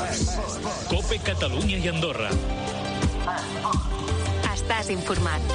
COPE Catalunya i Andorra. Estàs informat.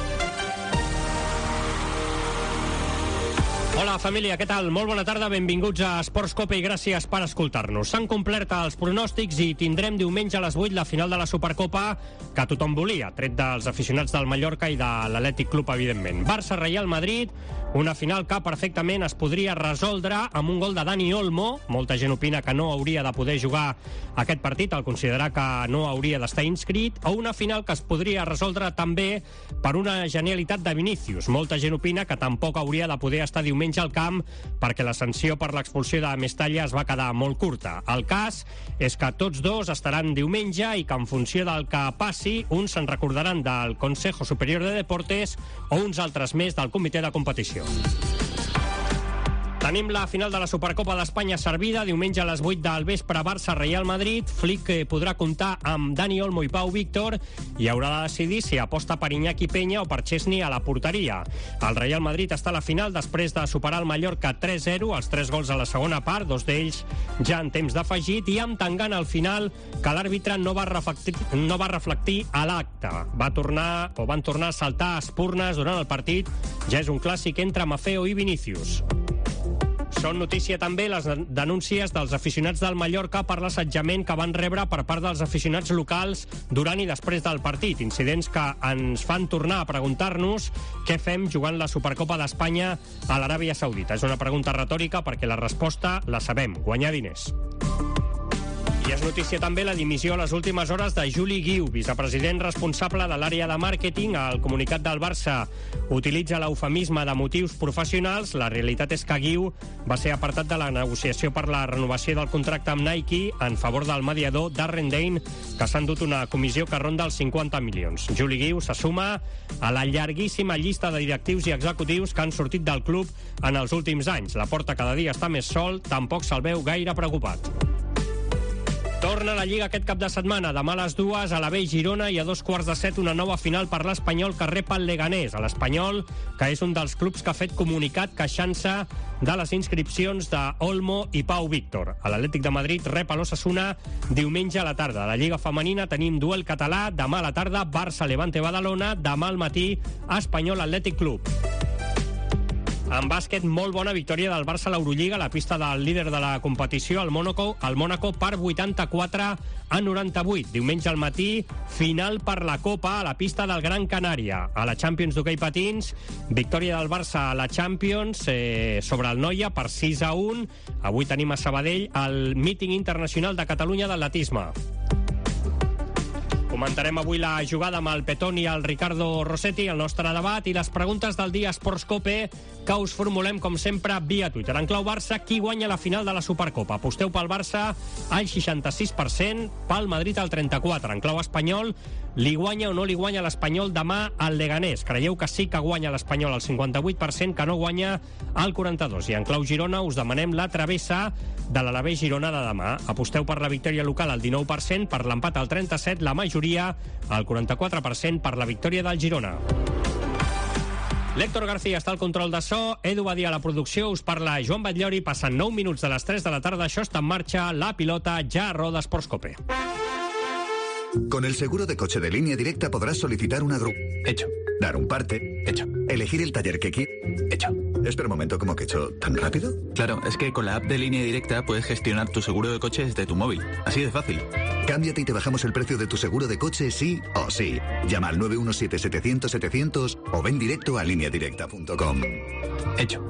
Hola, família, què tal? Molt bona tarda, benvinguts a Esports Cope i gràcies per escoltar-nos. S'han complert els pronòstics i tindrem diumenge a les 8 la final de la Supercopa que tothom volia, tret dels aficionats del Mallorca i de l'Atlètic Club, evidentment. Barça-Real Madrid, una final que perfectament es podria resoldre amb un gol de Dani Olmo. Molta gent opina que no hauria de poder jugar aquest partit, al considerar que no hauria d'estar inscrit, o una final que es podria resoldre també per una genialitat de Vinícius. Molta gent opina que tampoc hauria de poder estar diumenge al camp perquè la sanció per l'expulsió de Mestalla es va quedar molt curta. El cas és que tots dos estaran diumenge i que en funció del que passi, uns se'n recordaran del Consejo Superior de Deportes o uns altres més del comitè de competició. Tenim la final de la Supercopa d'Espanya servida, diumenge a les 8 del vespre, Barça-Real Madrid. Flick podrà comptar amb Dani Olmo i Pau Víctor i haurà de decidir si aposta per Iñaki Peña o per Chesney a la porteria. El Real Madrid està a la final després de superar el Mallorca 3-0, els 3 gols a la segona part, 2 d'ells ja en temps d'afegit, i amb tangant al final que l'àrbitre no va reflectir a l'acte. Van tornar a saltar espurnes durant el partit. Ja és un clàssic entre Maffeo i Vinícius. Són notícia també les denúncies dels aficionats del Mallorca per l'assetjament que van rebre per part dels aficionats locals durant i després del partit. Incidents que ens fan tornar a preguntar-nos què fem jugant la Supercopa d'Espanya a l'Aràbia Saudita. És una pregunta retòrica perquè la resposta la sabem: guanyar diners. I és notícia també la dimissió a les últimes hores de Juli Guiu, vicepresident responsable de l'àrea de màrqueting. El comunicat del Barça utilitza l'eufemisme de motius professionals. La realitat és que Guiu va ser apartat de la negociació per la renovació del contracte amb Nike en favor del mediador Darren Dane, que s'ha endut una comissió que ronda els 50 milions. Juli Guiu se suma a la llarguíssima llista de directius i executius que han sortit del club en els últims anys. La Porta cada dia està més sol, tampoc se'l veu gaire preocupat. Torna la Lliga aquest cap de setmana. Demà a les 2 a la B Girona i a 2:15 una nova final per l'Espanyol que rep el Leganés. A l'Espanyol, que és un dels clubs que ha fet comunicat queixant-se de les inscripcions d'Olmo i Pau Víctor. A l'Atlètic de Madrid rep a l'Osasuna diumenge a la tarda. A la Lliga femenina tenim duel català. Demà a la tarda Barça-Levante Badalona. Demà al matí Espanyol Atlètic Club. En bàsquet, molt bona victòria del Barça a l'Eurolliga, a la pista del líder de la competició, el Mónaco per 84-98. Diumenge al matí, final per la Copa a la pista del Gran Canària. A la Champions d'hoquei patins, victòria del Barça a la Champions sobre el Noia per 6-1. Avui tenim a Sabadell el míting internacional de Catalunya d'atletisme. Comentarem avui la jugada amb el Petón i el Ricardo Rossetti, el nostre debat i les preguntes del dia Esports Cope que us formulem, com sempre, via Twitter. En clau Barça, qui guanya la final de la Supercopa? Aposteu pel Barça al 66%, pel Madrid al 34%. En clau espanyol, li guanya o no li guanya l'Espanyol demà al Leganés? Creieu que sí que guanya l'Espanyol al 58%, que no guanya al 42%. I en clau Girona us demanem la travessa de l'Alavés Girona de demà. Aposteu per la victòria local al 19%, per l'empat al 37%, la majoria al 44% per la victòria del Girona. L'Héctor García està al control de so, Edu Badia a la producció, us parla Joan Batllori. Passen 9 minuts de les 3 de la tarda, això està en marxa, la pilota ja roda Esports Cope. Con el seguro de coche de Línea Directa podrás solicitar una grúa. Hecho. Dar un parte. Hecho. Elegir el taller que quieras. Hecho. Espera un momento, ¿cómo que hecho? ¿Tan rápido? Claro, es que con la app de Línea Directa puedes gestionar tu seguro de coche desde tu móvil. Así de fácil. Cámbiate y te bajamos el precio de tu seguro de coche sí o sí. Llama al 917-700-700 o ven directo a lineadirecta.com. Hecho.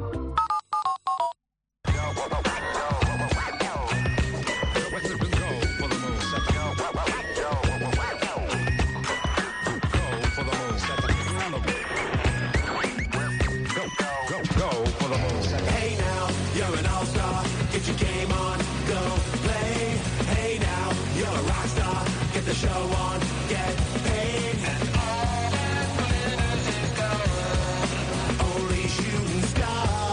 Only shooting stars.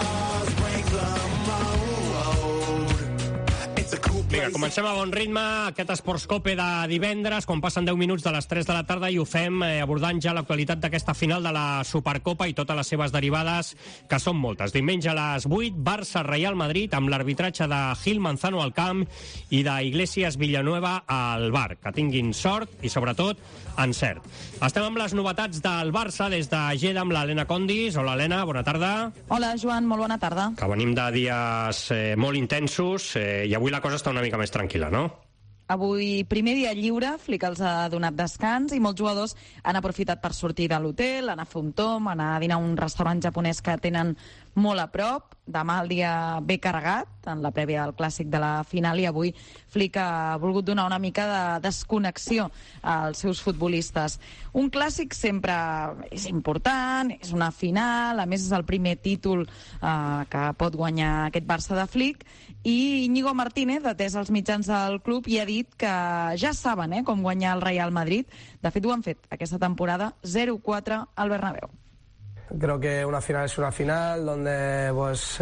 Vinga, comencem a bon ritme aquest Esportscope de divendres, quan passen 10 minuts de les 3 de la tarda, i ho fem abordant ja l'actualitat d'aquesta final de la Supercopa i totes les seves derivades, que són moltes. Diumenge a les 8, Barça-Real Madrid, amb l'arbitratge de Gil Manzano al camp i d'Iglesias Villanueva al bar. Que tinguin sort i, sobretot, encert. Estem amb les novetats del Barça des de Lleida amb l'Helena Condis. Hola, Helena, bona tarda. Hola, Joan, molt bona tarda. Que venim de dies molt intensos i avui la cosa està una mica més tranquil·la, no? Avui, primer dia lliure, Flick els ha donat descans i molts jugadors han aprofitat per sortir de l'hotel, anar a fer un tom, anar a dinar a un restaurant japonès que tenen molt a prop. Demà el dia ben carregat, en la prèvia del clàssic de la final, i avui Flick ha volgut donar una mica de desconnexió als seus futbolistes. Un clàssic sempre és important, és una final, a més és el primer títol que pot guanyar aquest Barça de Flick, i Íñigo Martínez, atès als mitjans del club, i ha dit que ja saben com guanyar el Real Madrid. De fet, ho han fet aquesta temporada, 0-4 al Bernabéu. Creo que una final es una final donde pues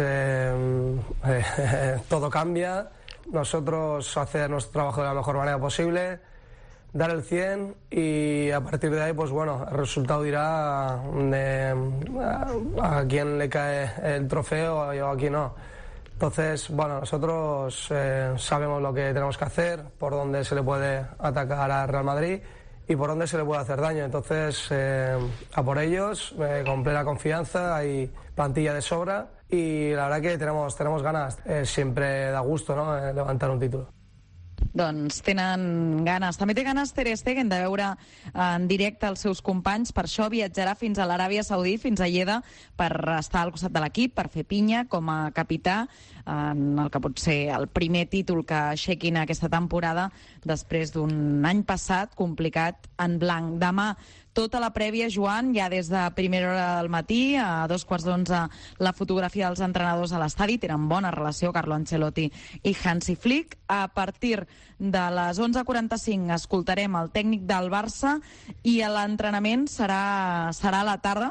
todo cambia. Nosotros hacer nuestro trabajo de la mejor manera posible, dar el 100 y a partir de ahí pues bueno, el resultado dirá a quién le cae el trofeo o a quién no. Entonces, bueno, nosotros sabemos lo que tenemos que hacer, por dónde se le puede atacar al Real Madrid y por dónde se le puede hacer daño. Entonces, a por ellos, con plena confianza, hay plantilla de sobra y la verdad que tenemos ganas. Siempre da gusto, ¿no?, levantar un título. Doncs tenen ganes. També té ganes Ter Stegen de veure en directe els seus companys. Per això viatjarà fins a l'Aràbia Saudí, fins a Lleida, per estar al costat de l'equip, per fer pinya com a capità en el que pot ser el primer títol que aixequin aquesta temporada després d'un any passat complicat en blanc. Demà tota la prèvia, Joan, ja des de primera hora del matí, a 11:15, la fotografia dels entrenadors a l'estadi. Tenen bona relació Carlo Ancelotti i Hansi Flick. A partir de les 11:45 escoltarem el tècnic del Barça i l'entrenament serà a la tarda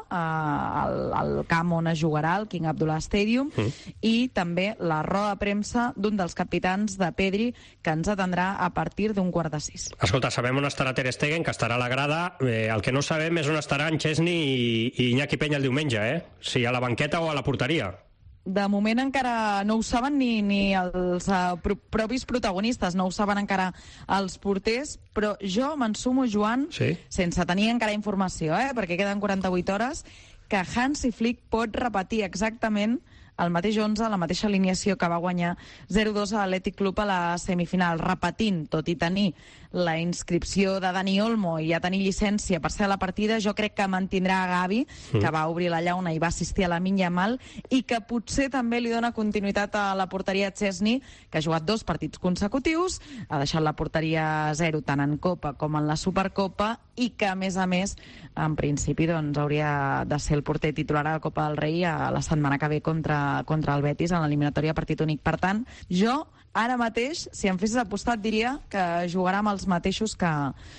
al camp on es jugarà, el King Abdullah Stadium, i també la roda de premsa d'un dels capitans de Pedri, que ens atendrà a partir d'15:15. Escolta, sabem on estarà Ter Stegen, que estarà a la grada. El que no sabem és on estaran Chesney i Iñaki Peña el diumenge, si a la banqueta o a la porteria. De moment encara no ho saben ni els propis protagonistes, no ho saben encara els porters, però jo me'n sumo, Joan, sense tenir encara informació, perquè queden 48 hores, que Hansi Flick pot repetir exactament el mateix 11, la mateixa alineació que va guanyar 0-2 a l'Atlètic Club a la semifinal, repetint, tot i tenir la inscripció de Dani Olmo i ja tenir llicència per ser a la partida. Jo crec que mantindrà a Gavi, que va obrir la llauna i va assistir a Lamine Yamal, i que potser també li dona continuïtat a la porteria Chesney, que ha jugat 2 partits consecutius, ha deixat la porteria 0 tant en Copa com en la Supercopa, i que, a més, en principi hauria de ser el porter titular a la Copa del Rei a la setmana que ve contra el Betis en l'eliminatòria partit únic. Per tant, jo ara mateix, si em fessis apostar, et diria que jugarà amb els mateixos que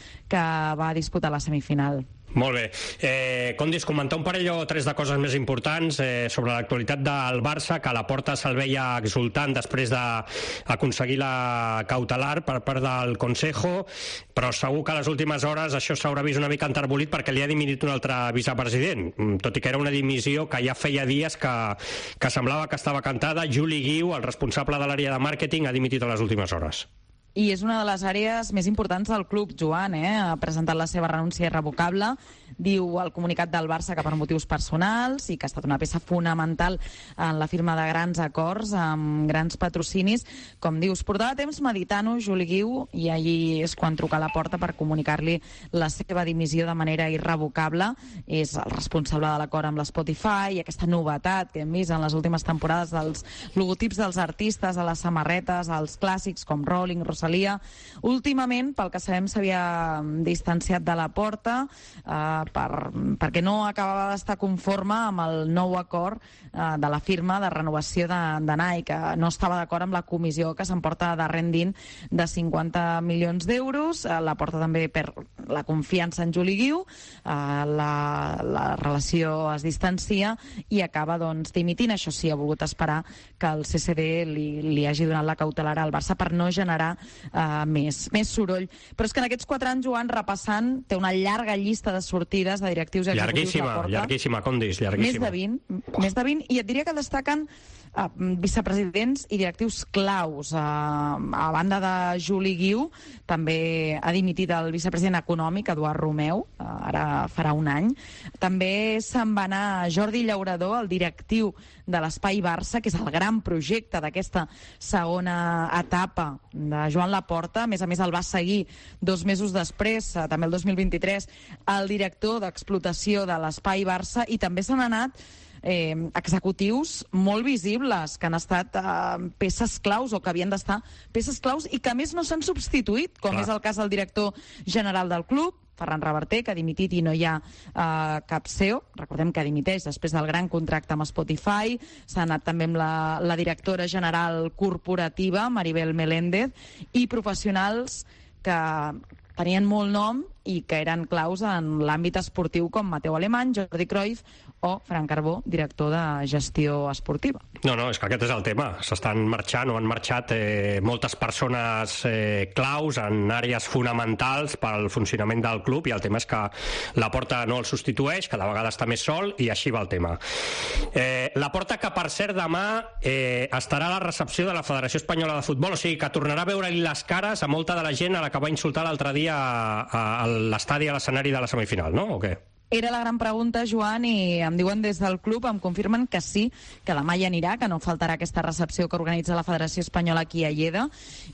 va disputar la semifinal. Molt bé. Condis, comentar un parell o 3 de coses més importants sobre l'actualitat del Barça, que a la porta se'l veia exultant després d'aconseguir la cautelar per part del Consejo, però segur que a les últimes hores això s'haurà vist una mica enterbolit perquè li ha dimitit un altre vicepresident, tot i que era una dimissió que ja feia dies que semblava que estava cantada. Juli Guiu, el responsable de l'àrea de màrqueting, ha dimitit a les últimes hores. I és una de les àrees més importants del club, Joan, ha presentat la seva renúncia irrevocable. Diu al comunicat del Barça que per motius personals i que ha estat una peça fonamental en la firma de grans acords amb grans patrocinis. Com dius, portava temps meditant-ho Juli Guiu, i allí és quan truca a la porta per comunicar-li la seva dimissió de manera irrevocable. És el responsable de l'acord amb l'Spotify i aquesta novetat que hem vist en les últimes temporades dels logotips dels artistes a les samarretes, als clàssics com Rolling, Rosa Rosalia. Últimament, pel que sabem, s'havia distanciat de la Porta perquè no acabava d'estar conforme amb el nou acord de la firma de renovació de Nike, que no estava d'acord amb la comissió que s'emporta de Rendint de 50 milions d'euros. La Porta també perd la confiança en Juli Guiu, la relació es distancia i acaba dimitint. Això sí, ha volgut esperar que el CCD li hagi donat la cautelar al Barça per no generar més soroll. Però és que en aquests 4 anys, Joan, repassant, té una llarga llista de sortides de directius i executius la Porta. Llarguíssima, Condis, llarguíssima. Més de 20, i et diria que destaquen vicepresidents i directius claus. A banda de Juli Guiu, també ha dimitit el vicepresident econòmic, Eduard Romeu, ara farà un any. També se'n va anar Jordi Llaurador, el directiu de l'Espai Barça, que és el gran projecte d'aquesta segona etapa de Joan Laporta. A més, el va seguir 2 mesos després, també el 2023, el director d'explotació de l'Espai Barça, i també s'han anat executius molt visibles que han estat peces claus o que havien d'estar peces claus i que a més no s'han substituït, com és el cas del director general del club, Ferran Reverter, que ha dimitit i no hi ha cap CEO. Recordem que dimiteix després del gran contracte amb Spotify. S'ha anat també amb la directora general corporativa, Maribel Meléndez, i professionals que tenien molt nom i que eren claus en l'àmbit esportiu, com Mateu Alemany, Jordi Cruyff o Frank Carbó, director de gestió esportiva. No, és que aquest és el tema. S'estan marxant o han marxat moltes persones claus en àrees fonamentals pel funcionament del club, i el tema és que la Porta no el substitueix, cada vegada està més sol, i així va el tema. La Porta, que per cert demà estarà a la recepció de la Federació Espanyola de Futbol, o sigui que tornarà a veure-hi les cares a molta de la gent a la que va insultar l'altre dia a l'estadi, a l'escenari de la semifinal, no? O què? Era la gran pregunta, Joan, i em diuen des del club, em confirmen que sí, que demà hi anirà, que no faltarà aquesta recepció que organitza la Federació Espanyola aquí a Lleida,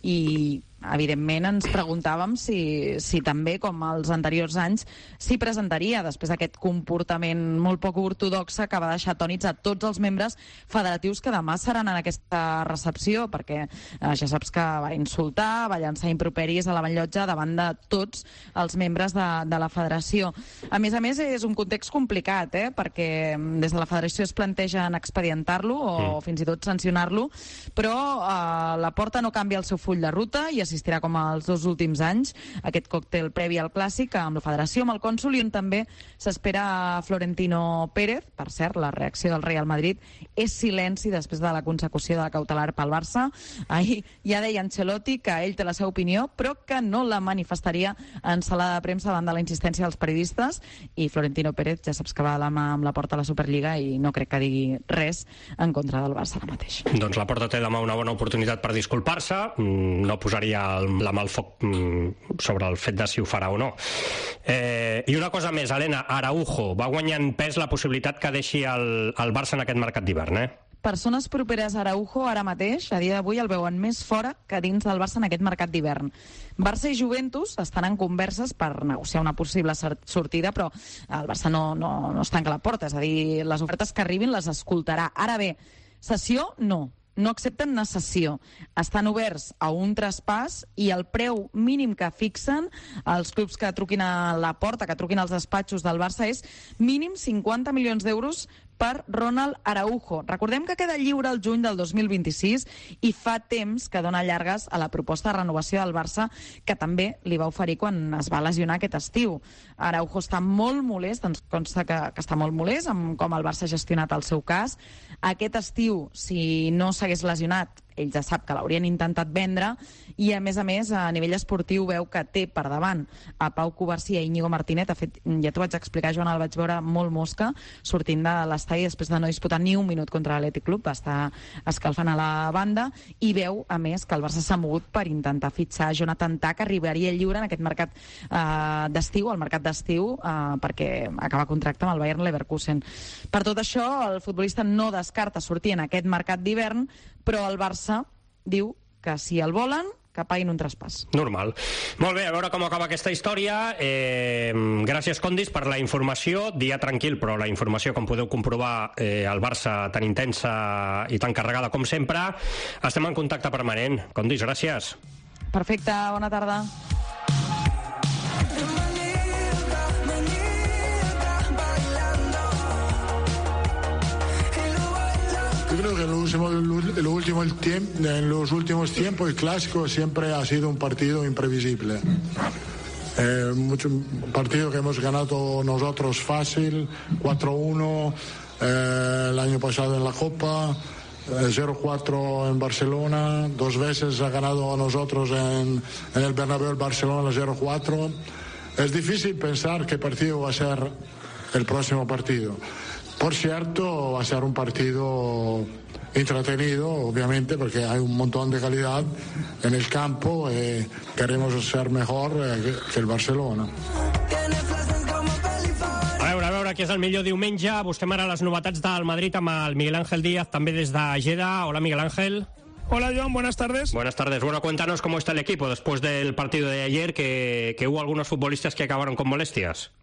i evidentment ens preguntàvem si també, com els anteriors anys, s'hi presentaria després d'aquest comportament molt poc ortodox que va deixar atònits a tots els membres federatius que demà seran en aquesta recepció, perquè ja saps que va insultar, va llançar improperis a la Banyotja davant de tots els membres de la federació. A més, és un context complicat, perquè des de la federació es plantegen expedientar-lo o fins i tot sancionar-lo, però la Porta no canvia el seu full de ruta i assistirà com els 2 últims anys aquest còctel previ al Clàssic amb la Federació, amb el cònsol, i on també s'espera Florentino Pérez. Per cert, la reacció del Real Madrid és silenci després de la consecució de la cautelar pel Barça. Ahir ja deia Ancelotti que ell té la seva opinió, però que no la manifestaria en sala de premsa davant de la insistència dels periodistes, i Florentino Pérez ja saps que va a la mà amb la Porta a la Superliga i no crec que digui res en contra del Barça ara mateix. Doncs la Porta té demà una bona oportunitat per disculpar-se. No posaria la mà al foc sobre el fet de si ho farà o no. I una cosa més, Helena, Araujo va guanyar en pes la possibilitat que deixi el Barça en aquest mercat d'hivern, Persones properes a Araujo ara mateix, a dia d'avui, el veuen més fora que dins del Barça en aquest mercat d'hivern. Barça i Juventus estan en converses per negociar una possible sortida, però el Barça no es tanca la porta, és a dir, les ofertes que arribin les escoltarà. Ara bé, cessió no accepten una cessió. Estan oberts a un traspàs i el preu mínim que fixen els clubs que truquin a la Porta, que truquin als despatxos del Barça, és mínim 50 milions d'euros per Ronald Araujo. Recordem que queda lliure el juny del 2026 i fa temps que dona llargues a la proposta de renovació del Barça, que també li va oferir quan es va lesionar aquest estiu. Araujo està molt molest, ens consta que està molt molest amb com el Barça ha gestionat el seu cas. Aquest estiu, si no s'hagués lesionat, ell ja sap que l'haurien intentat vendre, i a més, a nivell esportiu veu que té per davant a Pau Covarsí i Íñigo Martínez. De fet, ja t'ho vaig explicar, Joan, el vaig veure molt mosca sortint de l'estadi després de no disputar ni un minut contra l'Atlètic Club, va estar escalfant a la banda, i veu, a més, que el Barça s'ha mogut per intentar fitxar Jonathan Tah, que arribaria lliure en aquest mercat d'estiu, al mercat d'estiu, perquè acaba contracte amb el Bayern Leverkusen. Per tot això, el futbolista no descarta sortir en aquest mercat d'hivern, però el Barça diu que si el volen, que paguin un traspàs. Normal. Molt bé, a veure com acaba aquesta història. Gràcies, Condis, per la informació. Dia tranquil, però la informació, com podeu comprovar, el Barça tan intensa i tan carregada com sempre. Estem en contacte permanent. Condis, gràcies. Perfecte, bona tarda. Yo creo que en los últimos tiempos el clásico siempre ha sido un partido imprevisible. Un partido que hemos ganado nosotros fácil, 4-1 el año pasado en la Copa, 0-4 en Barcelona, 2 veces ha ganado a nosotros en el Bernabéu el Barcelona 0-4. Es difícil pensar qué partido va a ser el próximo partido. Por cierto, va a ser un partido entretenido, obviamente, porque hay un montón de calidad en el campo y queremos ser mejor que el Barcelona. A veure, qui és el millor diumenge. Busquem ara les novetats del Madrid amb el Miguel Ángel Díaz, també des de Jeddah. Hola, Miguel Ángel. Hola, Joan, buenas tardes. Buenas tardes. Bueno, cuéntanos cómo está el equipo después del partido de ayer, que hubo algunos futbolistas que acabaron con molestias.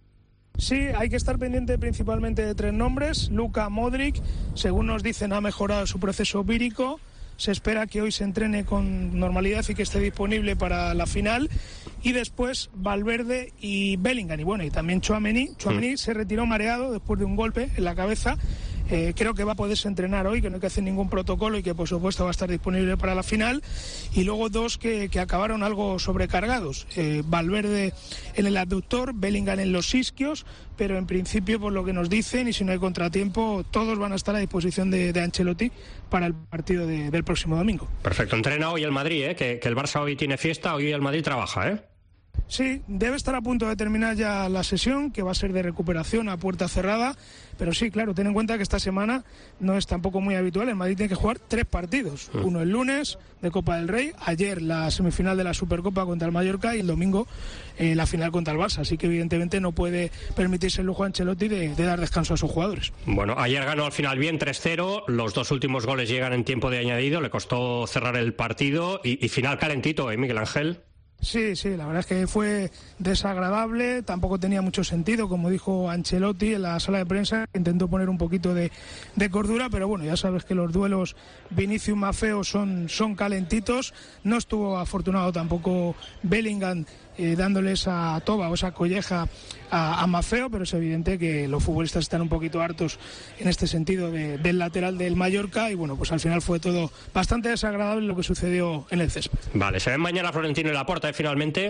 Sí, hay que estar pendiente principalmente de 3 nombres. Luka Modric, según nos dicen, ha mejorado su proceso vírico. Se espera que hoy se entrene con normalidad y que esté disponible para la final. Y después Valverde y Bellingham. Y bueno, y también Tchouaméni. Tchouaméni se retiró mareado después de un golpe en la cabeza. Creo que va a poderse entrenar hoy, que no hay que hacer ningún protocolo y que por supuesto va a estar disponible para la final. Y luego 2 que acabaron algo sobrecargados. Valverde en el abductor, Bellingham en los isquios, pero en principio, por lo que nos dicen, y si no hay contratiempo, todos van a estar a disposición de Ancelotti para el partido del próximo domingo. Perfecto, entrena hoy el Madrid, que el Barça hoy tiene fiesta, hoy el Madrid trabaja, Sí, debe estar a punto de terminar ya la sesión, que va a ser de recuperación a puerta cerrada, pero sí, claro, ten en cuenta que esta semana no es tampoco muy habitual. El Madrid tiene que jugar 3 partidos, uno el lunes de Copa del Rey, ayer la semifinal de la Supercopa contra el Mallorca y el domingo la final contra el Barça, así que evidentemente no puede permitirse el lujo a Ancelotti de dar descanso a sus jugadores. Bueno, ayer ganó al final bien 3-0, los 2 últimos goles llegan en tiempo de añadido, le costó cerrar el partido y final calentito, Miguel Ángel. Sí, la verdad es que fue desagradable, tampoco tenía mucho sentido, como dijo Ancelotti en la sala de prensa, intentó poner un poquito de cordura, pero bueno, ya sabes que los duelos Vinicius-Maffeo son calentitos. No estuvo afortunado tampoco Bellingham dándole esa toba o esa colleja a Maffeo, pero es evidente que los futbolistas están un poquito hartos en este sentido del lateral del Mallorca y bueno, pues al final fue todo bastante desagradable lo que sucedió en el césped. Vale, ¿se ven mañana Florentino y Laporta finalmente?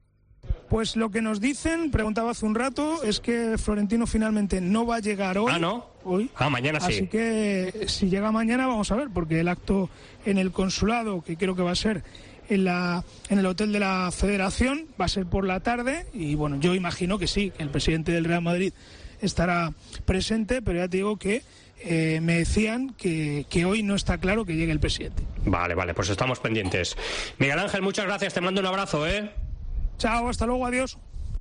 Pues lo que nos dicen, preguntaba hace un rato, es que Florentino finalmente no va a llegar hoy. Ah, ¿no? Hoy. Ah, mañana sí. Así que si llega mañana vamos a ver, porque el acto en el consulado, que creo que va a ser en el hotel de la Federación, va a ser por la tarde y bueno, yo imagino que sí, que el presidente del Real Madrid estará presente, pero ya te digo que me decían que hoy no está claro que llegue el presidente. Vale, pues estamos pendientes. Miguel Ángel, muchas gracias, te mando un abrazo, Chao, hasta luego, adiós.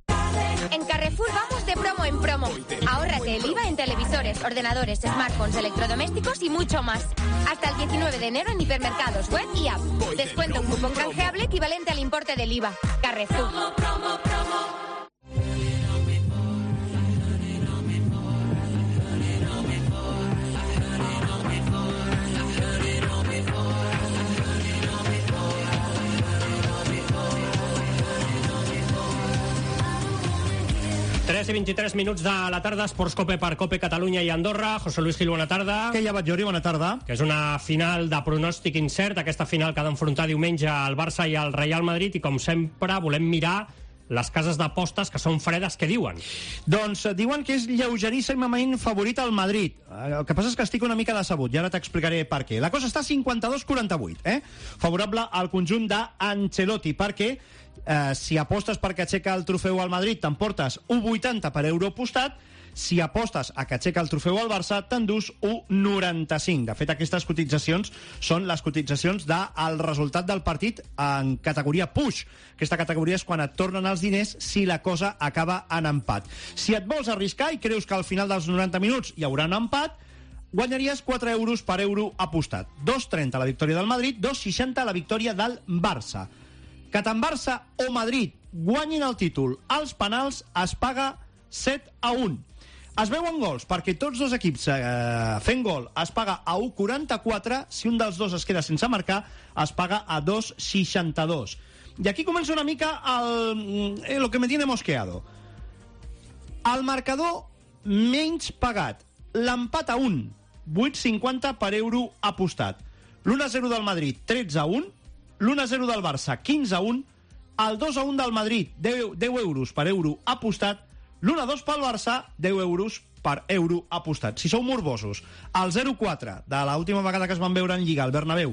En Carrefour vamos de promo en promo. Ahórrate el IVA en televisores, ordenadores, smartphones, electrodomésticos y mucho más. Hasta el 19 de enero en hipermercados, web y app. Descuento un cupón canjeable equivalente al importe del IVA. Carrefour. Promo. 3 i 23 minuts de la tarda, Esports Cope per Cope Catalunya i Andorra. José Luis Gil, bona tarda. Què hi ha, Batllori? Bona tarda. Que és una final de pronòstic incert, aquesta final que ha d'enfrontar diumenge el Barça i el Real Madrid, i com sempre volem mirar les cases d'apostes que són fredes. Què diuen? Doncs diuen que és lleugeríssimament favorit al Madrid. El que passa és que estic una mica decebut i ara t'explicaré per què. La cosa està 52-48, favorable al conjunt d'Ancelotti, perquè si apostes perquè aixeca el trofeu al Madrid t'emportes 1,80 per euro apostat. Si apostes a que aixeca el trofeu al Barça, t'endús 1,95. De fet, aquestes cotitzacions són les cotitzacions del resultat del partit en categoria push. Aquesta categoria és quan et tornen els diners si la cosa acaba en empat. Si et vols arriscar i creus que al final dels 90 minuts hi haurà un empat, guanyaries 4 euros per euro apostat. 2,30 la victòria del Madrid, 2,60 la victòria del Barça. Que tant Barça o Madrid guanyin el títol als penals es paga 7-1. Es veuen gols, perquè tots dos equips fent gol es paga a 1,44, si un dels dos es queda sense marcar, es paga a 2,62. I aquí comença una mica lo que me tiene mosqueado. El marcador menys pagat, l'empat a 1, 8,50 per euro apostat. L'1-0 del Madrid, 13-1, l'1-0 del Barça, 15-1, el 2-1 del Madrid, 10 euros per euro apostat, l'1-2 pel Barça, 10 euros per euro apostat. Si sou morbosos, el 0-4 de l'última vegada que es van veure en Lliga al Bernabéu,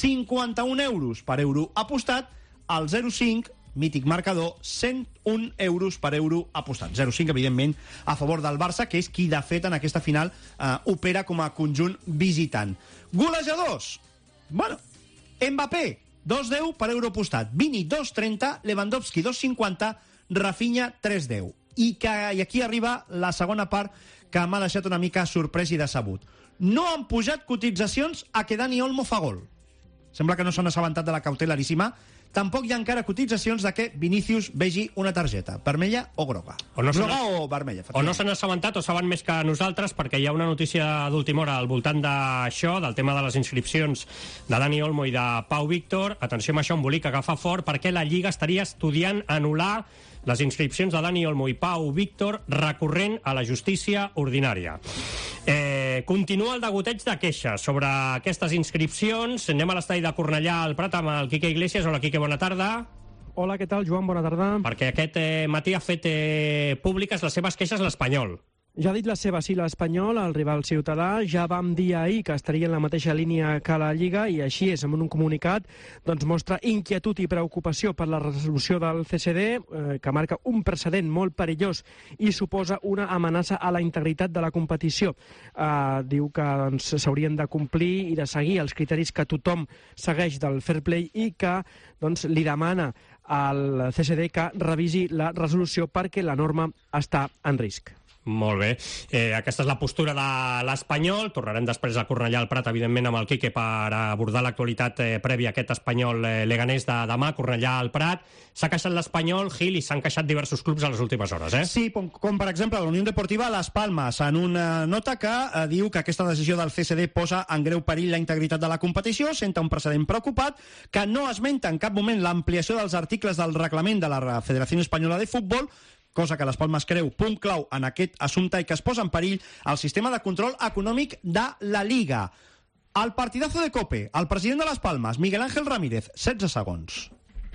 51 euros per euro apostat, el 0-5, mític marcador, 101 euros per euro apostat. 0-5, evidentment, a favor del Barça, que és qui, de fet, en aquesta final opera com a conjunt visitant. Golejadors. Bueno, Mbappé, 2,10 per euro apostat. Vini, 2,30. Lewandowski, 2,50. Rafinha, 3,10. I aquí arriba la segona part que m'ha deixat una mica sorprès i decebut. No han pujat cotitzacions a que Dani Olmo fa gol. Sembla que no s'han assabentat de la cautelaríssima. Tampoc hi ha encara cotitzacions de que Vinícius vegi una targeta, vermella o groga. Groga o vermella. O no s'han assabentat o saben més que nosaltres, perquè hi ha una notícia d'última hora al voltant d'això, del tema de les inscripcions de Dani Olmo i de Pau Víctor. Atenció amb això, embolic, agafa fort, perquè la Lliga estaria estudiant anul·lar les inscripcions de Dani Olmo i Pau Víctor recorrent a la justícia ordinària. Continua el degoteig de queixes sobre aquestes inscripcions. Anem a l'estadi de Cornellà al Prat amb el Quique Iglesias. Hola, Quique, bona tarda. Hola, què tal, Joan? Bona tarda. Perquè aquest matí ha fet públiques les seves queixes l'Espanyol. Ja ha dit la seva, sí, l'Espanyol, el rival ciutadà. Ja vam dir ahir que estaria en la mateixa línia que la Lliga, i així és, en un comunicat, doncs mostra inquietud i preocupació per la resolució del CSD, que marca un precedent molt perillós i suposa una amenaça a la integritat de la competició. Diu que s'haurien de complir i de seguir els criteris que tothom segueix del fair play i que li demana al CSD que revisi la resolució perquè la norma està en risc. Molt bé. Aquesta és la postura de l'Espanyol. Tornarem després a Cornellà al Prat, evidentment, amb el Quique per abordar l'actualitat prèvia a aquest Espanyol Leganés de demà. Cornellà al Prat. S'ha queixat l'Espanyol, Gil, i s'han queixat diversos clubs a les últimes hores, Sí, com per exemple la Unió Deportiva Las Palmas, en una nota que diu que aquesta decisió del CSD posa en greu perill la integritat de la competició, senta un precedent preocupat, que no esmenta en cap moment l'ampliació dels articles del reglament de la Federació Espanyola de Futbol, cosa que Las Palmas creu punt clau en aquest assumpte i que es posa en perill el sistema de control econòmic de la Liga. El partidazo de COPE, el president de Las Palmas, Miguel Ángel Ramírez, 16 segons.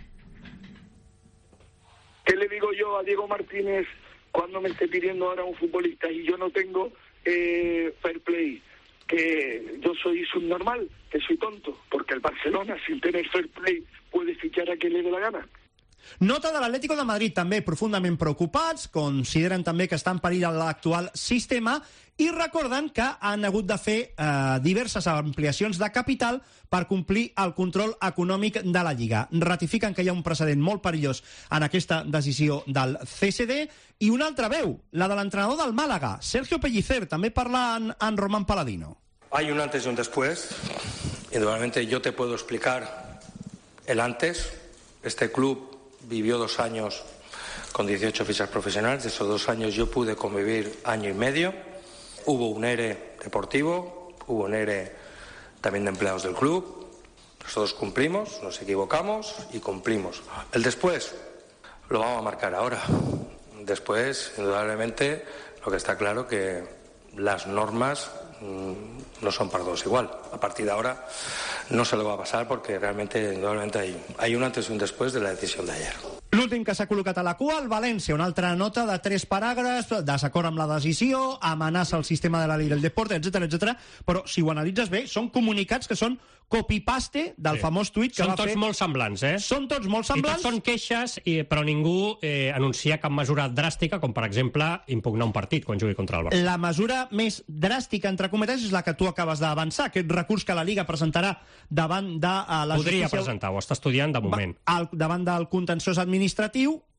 ¿Qué le digo yo a Diego Martínez cuando me esté pidiendo ahora un futbolista y yo no tengo fair play? Que yo soy subnormal, que soy tonto, porque el Barcelona, sin tener fair play, puede fichar a quien le dé la gana. Nota de l'Atlético de Madrid, també profundament preocupats, consideren també que està en perill l'actual sistema i recorden que han hagut de fer diverses ampliacions de capital per complir el control econòmic de la Lliga. Ratifiquen que hi ha un precedent molt perillós en aquesta decisió del CSD. I una altra veu, la de l'entrenador del Màlaga, Sergio Pellicer, també parla en Román Paladino. Hay un antes y un después. Indudablemente yo te puedo explicar el antes. Este club vivió 2 años con 18 fichas profesionales. De esos 2 años yo pude convivir año y medio. Hubo un ERE deportivo, hubo un ERE también de empleados del club. Nosotros cumplimos, nos equivocamos y cumplimos. El después lo vamos a marcar ahora. Después, indudablemente, lo que está claro que las normas no son para todos igual. A partir de ahora no se lo va a pasar porque realmente, indudablemente, hay un antes y un después de la decisión de ayer. L'últim que s'ha col·locat a la cua, el València, una altra nota de 3 paràgrafs, desacord amb la decisió, amenaça el sistema de la Ley del Deporte, etc. Però si ho analitzes bé, són comunicats que són copy-paste del famós tuit que va fer... Són tots molt semblants, Són tots molt semblants. I tots són queixes, però ningú anuncia cap mesura dràstica, com per exemple impugnar un partit quan jugui contra el Barça. La mesura més dràstica, entre cometes, és la que tu acabes d'avançar, aquest recurs que la Liga presentarà davant de la Podria justícia... presentar, ho està estudiant de moment. Davant del contenciós administratiu,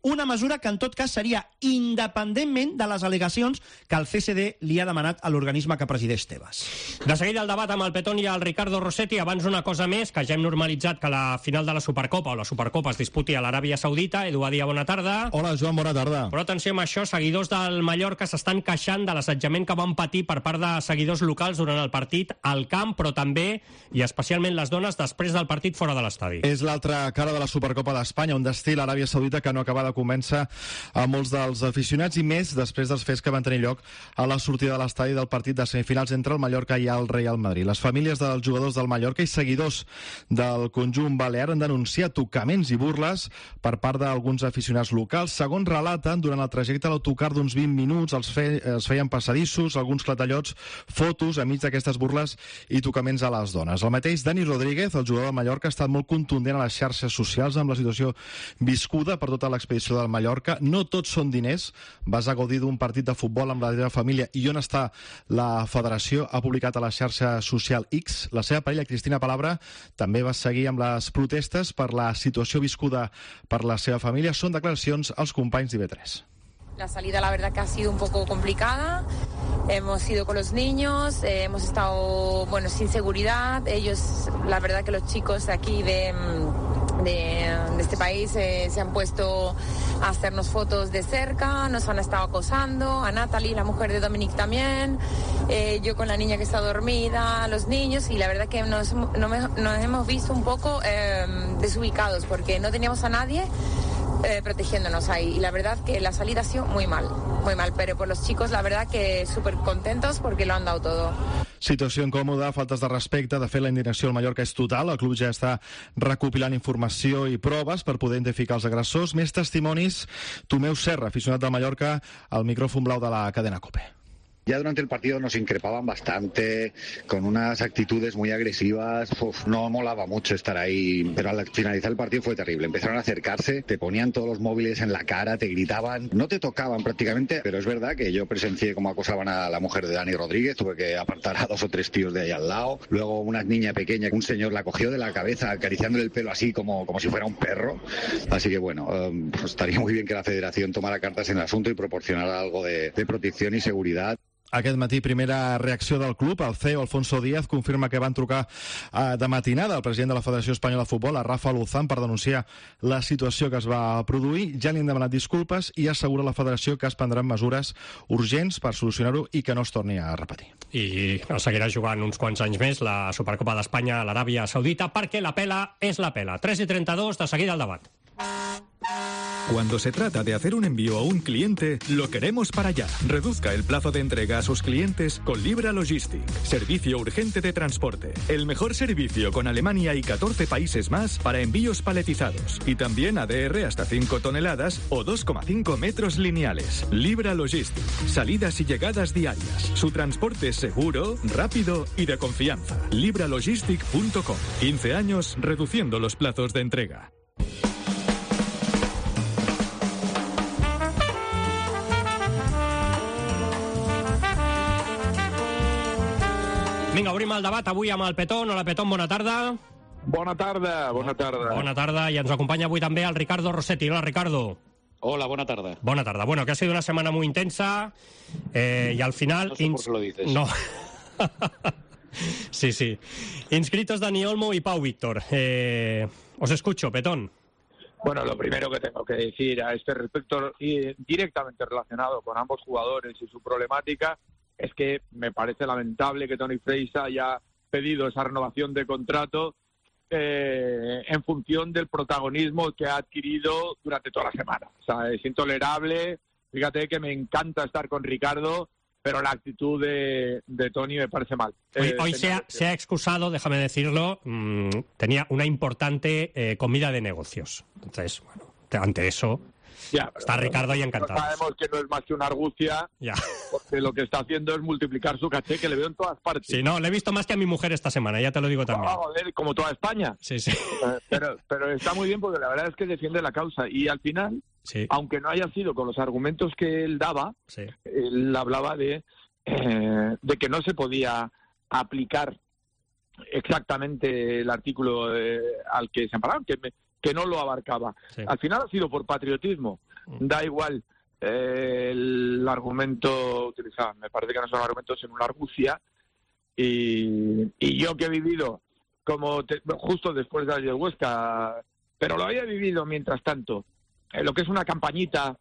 una mesura que en tot cas seria independentment de les al·legacions que el CSD li ha demanat a l'organisme que presideix Tebas. De seguida el debat amb el Petón i el Ricardo Rossetti. Abans una cosa més, que ja hem normalitzat que la final de la Supercopa o la Supercopa es disputi a l'Aràbia Saudita. Edu Badia, bona tarda. Hola, Joan, bona tarda. Però atenció amb això, seguidors del Mallorca s'estan queixant de l'assetjament que van patir per part de seguidors locals durant el partit al camp, però també, i especialment les dones, després del partit fora de l'estadi. És l'altra cara de la Supercopa d'Espanya, un destí l'Aràbia Saudita que no acaba de convèncer a molts dels aficionats, i més després dels fets que van tenir lloc a la sortida de l'estadi del partit de semifinals entre el Mallorca i el Real Madrid. Les famílies dels jugadors del Mallorca i seguidors del conjunt balear han denunciat tocaments i burles per part d'alguns aficionats locals. Segons relaten, durant el trajecte a l'autocar d'uns 20 minuts els feien passadissos, alguns clatellots, fotos enmig d'aquestes burles i tocaments a les dones. El mateix Dani Rodríguez, el jugador del Mallorca, ha estat molt contundent a les xarxes socials amb la situació viscuda per tota l'expedició del Mallorca. No tots són diners. Vas a gaudir d'un partit de futbol amb la teva família i on està la federació. Ha publicat a la xarxa social X. La seva parella, Cristina Palabra, també va seguir amb les protestes per la situació viscuda per la seva família. Són declaracions als companys d'IV3. La salida, la verdad, que ha sido un poco complicada. Hemos ido con los niños, hemos estado, sin seguridad. Ellos, la verdad, que los chicos de aquí de este país se han puesto a hacernos fotos de cerca, nos han estado acosando, a Natalie, la mujer de Dominic también, yo con la niña que está dormida, los niños, y la verdad que nos hemos visto un poco desubicados porque no teníamos a nadie protegiéndonos ahí, y la verdad que la salida ha sido muy mal, pero por los chicos la verdad que súper contentos porque lo han dado todo. Situació incòmoda, faltes de respecte. De fet, la indignació al Mallorca és total. El club ja està recopilant informació i proves per poder identificar els agressors. Més testimonis. Tomeu Serra, aficionat del Mallorca, al micròfon blau de la cadena COPE. Ya durante el partido nos increpaban bastante, con unas actitudes muy agresivas. No molaba mucho estar ahí, pero al finalizar el partido fue terrible. Empezaron a acercarse, te ponían todos los móviles en la cara, te gritaban, no te tocaban prácticamente, pero es verdad que yo presencié cómo acosaban a la mujer de Dani Rodríguez, tuve que apartar a 2 o 3 tíos de ahí al lado. Luego una niña pequeña, un señor la cogió de la cabeza acariciándole el pelo así como si fuera un perro. Así que estaría muy bien que la federación tomara cartas en el asunto y proporcionara algo de protección y seguridad. Aquest matí, primera reacció del club. El CEO, Alfonso Díaz, confirma que van trucar de matinada al president de la Federació Espanyola de Futbol, a Rafa Luzán, per denunciar la situació que es va produir. Ja li han demanat disculpes i assegura la Federació que es prendran mesures urgents per solucionar-ho i que no es torni a repetir. I seguirà jugant uns quants anys més la Supercopa d'Espanya a l'Aràbia Saudita, perquè la pela és la pela. 3:32, de seguida el debat. Cuando se trata de hacer un envío a un cliente, lo queremos para allá. Reduzca el plazo de entrega a sus clientes con Libra Logistic. Servicio urgente de transporte. El mejor servicio con Alemania y 14 países más para envíos paletizados. Y también ADR hasta 5 toneladas o 2,5 metros lineales. Libra Logistic. Salidas y llegadas diarias. Su transporte es seguro, rápido y de confianza. libralogistic.com. 15 años reduciendo los plazos de entrega. Vinga, obrim el debat avui amb el Petón. Hola, Petón, bona tarda. Bona tarda. Bona tarda, i ens acompanya avui també el Ricardo Rossetti. Hola, Ricardo. Hola, buena tarde. Buena tarde. Bueno, que ha sido una semana muy intensa y al final... No sé por qué lo dices. No. Sí. Inscritos Dani Olmo y Pau Víctor. Os escucho, Petón. Bueno, lo primero que tengo que decir a este respecto, y directamente relacionado con ambos jugadores y su problemática, es que me parece lamentable que Toni Freixas haya pedido esa renovación de contrato en función del protagonismo que ha adquirido durante toda la semana. O sea, es intolerable. Fíjate que me encanta estar con Ricardo, pero la actitud de Toni me parece mal. Hoy se ha excusado, déjame decirlo, tenía una importante comida de negocios. Entonces, bueno, ante eso... Ya, está Ricardo ahí encantado. Sabemos que no es más que una argucia, porque lo que está haciendo es multiplicar su caché, que le veo en todas partes. Sí, no, le he visto más que a mi mujer esta semana, ya te lo digo también. Joder, como toda España. Sí. Pero está muy bien, porque la verdad es que defiende la causa. Y al final, aunque no haya sido con los argumentos que él daba, él hablaba de que no se podía aplicar exactamente el artículo al que se ampararon, que no lo abarcaba. Al final ha sido por patriotismo. Da igual el argumento utilizado. Me parece que no son argumentos, sino una argucia. Y yo que he vivido justo después de el Huesca, pero lo había vivido mientras tanto, lo que es una campañita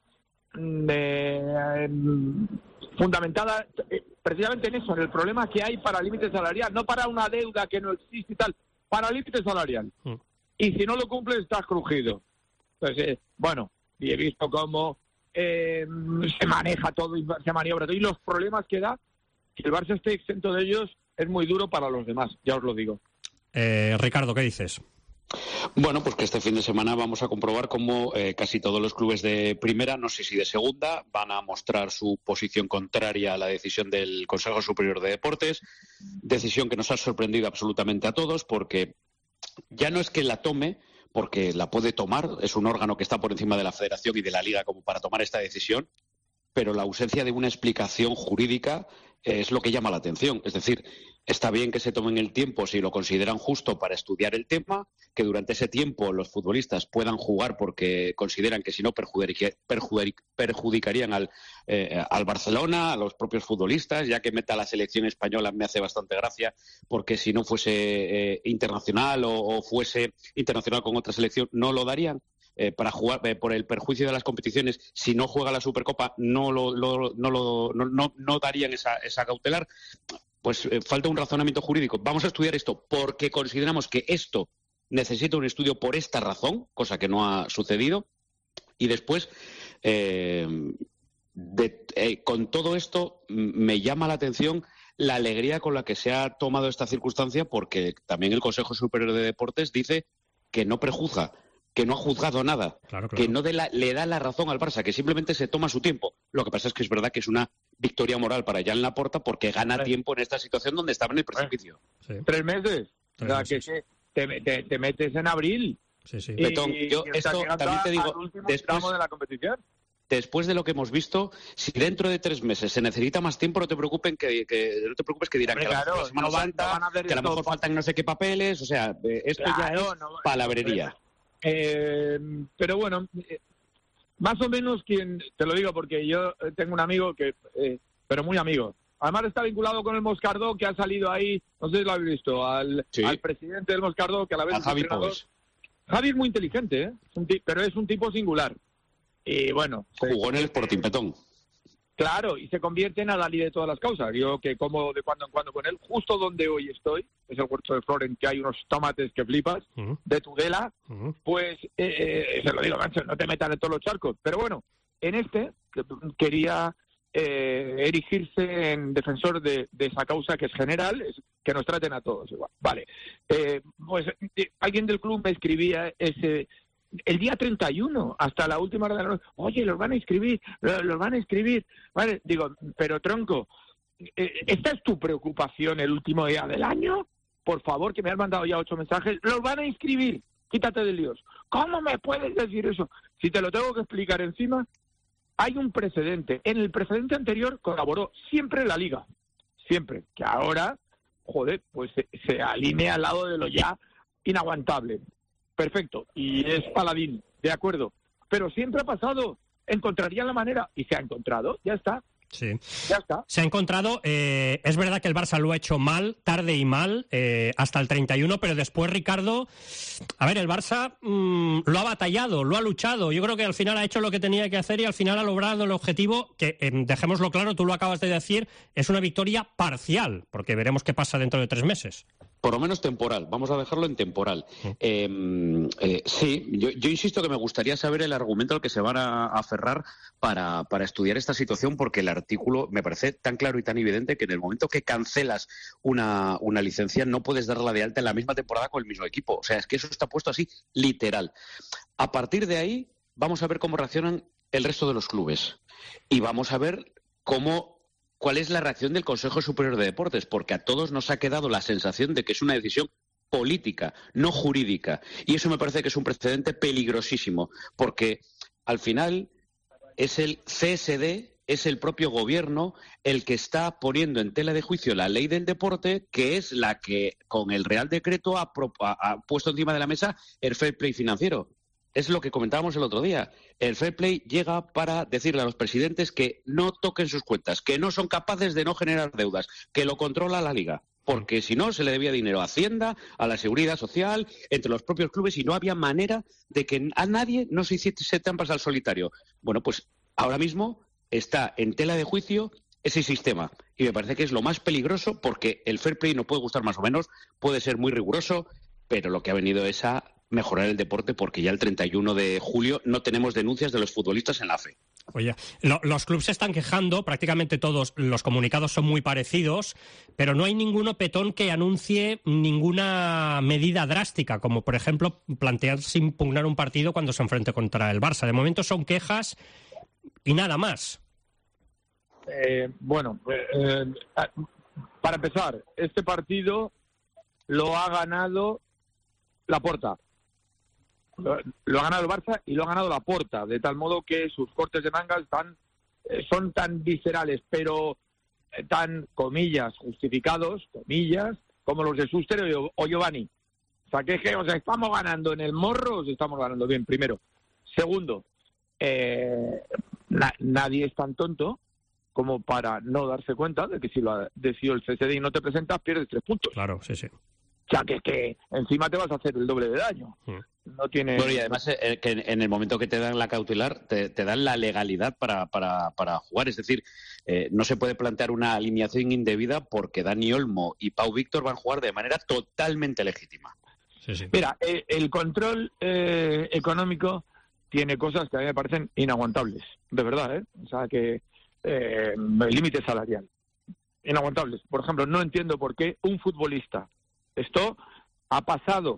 fundamentada precisamente en eso, en el problema que hay para límite salarial, no para una deuda que no existe y tal, para límite salarial. Y si no lo cumples, estás crujido. Entonces, y he visto cómo se maneja todo y se maniobra todo, y los problemas que da, que el Barça esté exento de ellos, es muy duro para los demás, ya os lo digo. Ricardo, ¿qué dices? Bueno, pues que este fin de semana vamos a comprobar cómo casi todos los clubes de primera, no sé si de segunda, van a mostrar su posición contraria a la decisión del Consejo Superior de Deportes, decisión que nos ha sorprendido absolutamente a todos, porque ya no es que la tome, porque la puede tomar, es un órgano que está por encima de la Federación y de la Liga como para tomar esta decisión, pero la ausencia de una explicación jurídica es lo que llama la atención. Es decir, está bien que se tomen el tiempo si lo consideran justo para estudiar el tema, que durante ese tiempo los futbolistas puedan jugar porque consideran que si no perjudicarían al Barcelona, a los propios futbolistas, ya que meta a la selección española me hace bastante gracia, porque si no fuese internacional o fuese internacional con otra selección no lo darían. Para jugar por el perjuicio de las competiciones, si no juega la Supercopa no darían esa cautelar. Pues falta un razonamiento jurídico. Vamos a estudiar esto porque consideramos que esto necesita un estudio por esta razón, cosa que no ha sucedido, y después con todo esto me llama la atención la alegría con la que se ha tomado esta circunstancia, porque también el Consejo Superior de Deportes dice que no prejuzga, que no ha juzgado nada, claro. Que no le da la razón al Barça, que simplemente se toma su tiempo. Lo que pasa es que es verdad que es una victoria moral para Jan Laporta, porque gana tiempo en esta situación donde estaba en el precipicio. Sí. 3 meses. O sea, que te metes en abril. Sí. Betón, yo esto también te digo, después de la competición. Después de lo que hemos visto, si dentro de 3 meses se necesita más tiempo, no te preocupes que dirán que a la Semana Santa, que a lo mejor faltan no sé qué papeles, o sea, esto ya es palabrería. Pero bueno, más o menos te lo digo porque yo tengo un amigo pero muy amigo. Además está vinculado con el Moscardó, que ha salido ahí, no sé si lo habéis visto, al presidente del Moscardó, que a la vez es Javi entrenador. Javi es muy inteligente, pero es un tipo singular. Y bueno, jugó en el Sporting Petón. Claro, y se convierte en adalid de todas las causas. Yo que como de cuando en cuando con él, justo donde hoy estoy, es el Huerto de Florent, que hay unos tomates que flipas, de Tudela, pues se lo digo, mancho, no te metas en todos los charcos. Pero bueno, en quería erigirse en defensor de esa causa que es general, que nos traten a todos igual. Vale, pues alguien del club me escribía el día 31, hasta la última hora de la noche, oye, los van a inscribir. Vale, digo, pero tronco, ¿esta es tu preocupación el último día del año? Por favor, que me has mandado ya 8 mensajes, los van a inscribir, quítate de líos. ¿Cómo me puedes decir eso? Si te lo tengo que explicar encima, hay un precedente. En el precedente anterior colaboró siempre la Liga, siempre, que ahora, pues se alinea al lado de lo ya inaguantable. Perfecto, y es paladín, de acuerdo. Pero siempre ha pasado, encontraría la manera, y se ha encontrado, ya está. Sí. Ya está. Se ha encontrado, es verdad que el Barça lo ha hecho mal, tarde y mal, hasta el 31, pero después, Ricardo, a ver, el Barça lo ha batallado, lo ha luchado, yo creo que al final ha hecho lo que tenía que hacer y al final ha logrado el objetivo, que dejémoslo claro, tú lo acabas de decir, es una victoria parcial, porque veremos qué pasa dentro de 3 meses. Por lo menos temporal, vamos a dejarlo en temporal. Sí, yo insisto que me gustaría saber el argumento al que se van a aferrar para estudiar esta situación, porque el artículo me parece tan claro y tan evidente que en el momento que cancelas una licencia no puedes darla de alta en la misma temporada con el mismo equipo. O sea, es que eso está puesto así, literal. A partir de ahí vamos a ver cómo reaccionan el resto de los clubes y vamos a ver cuál es la reacción del Consejo Superior de Deportes, porque a todos nos ha quedado la sensación de que es una decisión política, no jurídica. Y eso me parece que es un precedente peligrosísimo, porque al final es el CSD, es el propio gobierno el que está poniendo en tela de juicio la ley del deporte, que es la que con el Real Decreto ha puesto encima de la mesa el fair play financiero. es lo que comentábamos el otro día. El fair play llega para decirle a los presidentes que no toquen sus cuentas, que no son capaces de no generar deudas, que lo controla la Liga. Porque si no, se le debía dinero a Hacienda, a la Seguridad Social, entre los propios clubes, y no había manera de que a nadie no se hiciese trampas al solitario. Bueno, pues ahora mismo está en tela de juicio ese sistema. Y me parece que es lo más peligroso, porque el fair play nos puede gustar más o menos, puede ser muy riguroso, pero lo que ha venido es a mejorar el deporte, porque ya el 31 de julio no tenemos denuncias de los futbolistas en la AFE. Oye, los clubes se están quejando, prácticamente todos, los comunicados son muy parecidos, pero no hay ninguno, Petón, que anuncie ninguna medida drástica, como por ejemplo plantearse impugnar un partido cuando se enfrente contra el Barça. De momento son quejas y nada más. Para empezar, este partido lo ha ganado Laporta. Lo ha ganado el Barça y lo ha ganado Laporta, de tal modo que sus cortes de mangas son tan viscerales, pero tan, comillas, justificados, comillas, como los de Schuster o Giovanni. O sea, que os estamos ganando en el morro, os estamos ganando bien, primero. Segundo, nadie es tan tonto como para no darse cuenta de que si lo ha decidido el CSD y no te presentas, pierdes 3 puntos. Claro, sí. O sea, que encima te vas a hacer el doble de daño. No tiene... Bueno, y además que en el momento que te dan la cautelar, te dan la legalidad para jugar. Es decir, no se puede plantear una alineación indebida porque Dani Olmo y Pau Víctor van a jugar de manera totalmente legítima. Sí. Mira, el control económico tiene cosas que a mí me parecen inaguantables, de verdad, ¿eh? O sea, que el límite salarial, inaguantables. Por ejemplo, no entiendo por qué un futbolista, esto ha pasado,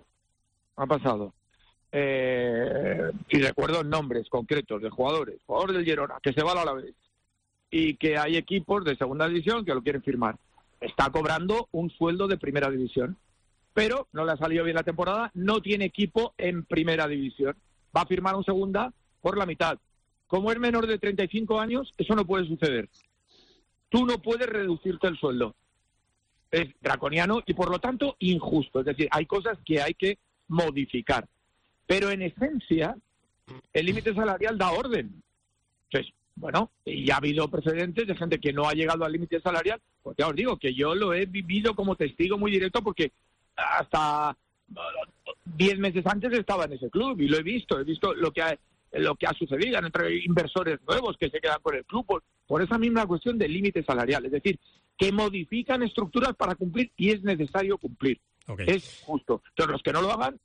y recuerdo nombres concretos de jugadores del Girona, que se va al Alavés, y que hay equipos de segunda división que lo quieren firmar. Está cobrando un sueldo de primera división, pero no le ha salido bien la temporada, no tiene equipo en primera división. Va a firmar un segunda por la mitad. Como es menor de 35 años, eso no puede suceder. Tú no puedes reducirte el sueldo. Es draconiano y, por lo tanto, injusto. Es decir, hay cosas que hay que modificar. Pero, en esencia, el límite salarial da orden. Entonces, bueno, y ha habido precedentes de gente que no ha llegado al límite salarial. Pues ya os digo que yo lo he vivido como testigo muy directo, porque hasta 10 meses antes estaba en ese club y lo he visto lo que ha sucedido entre inversores nuevos que se quedan con el club por esa misma cuestión del límite salarial. Es decir, que modifican estructuras para cumplir, y es necesario cumplir. Okay. Es justo. Entonces, los que no lo hagan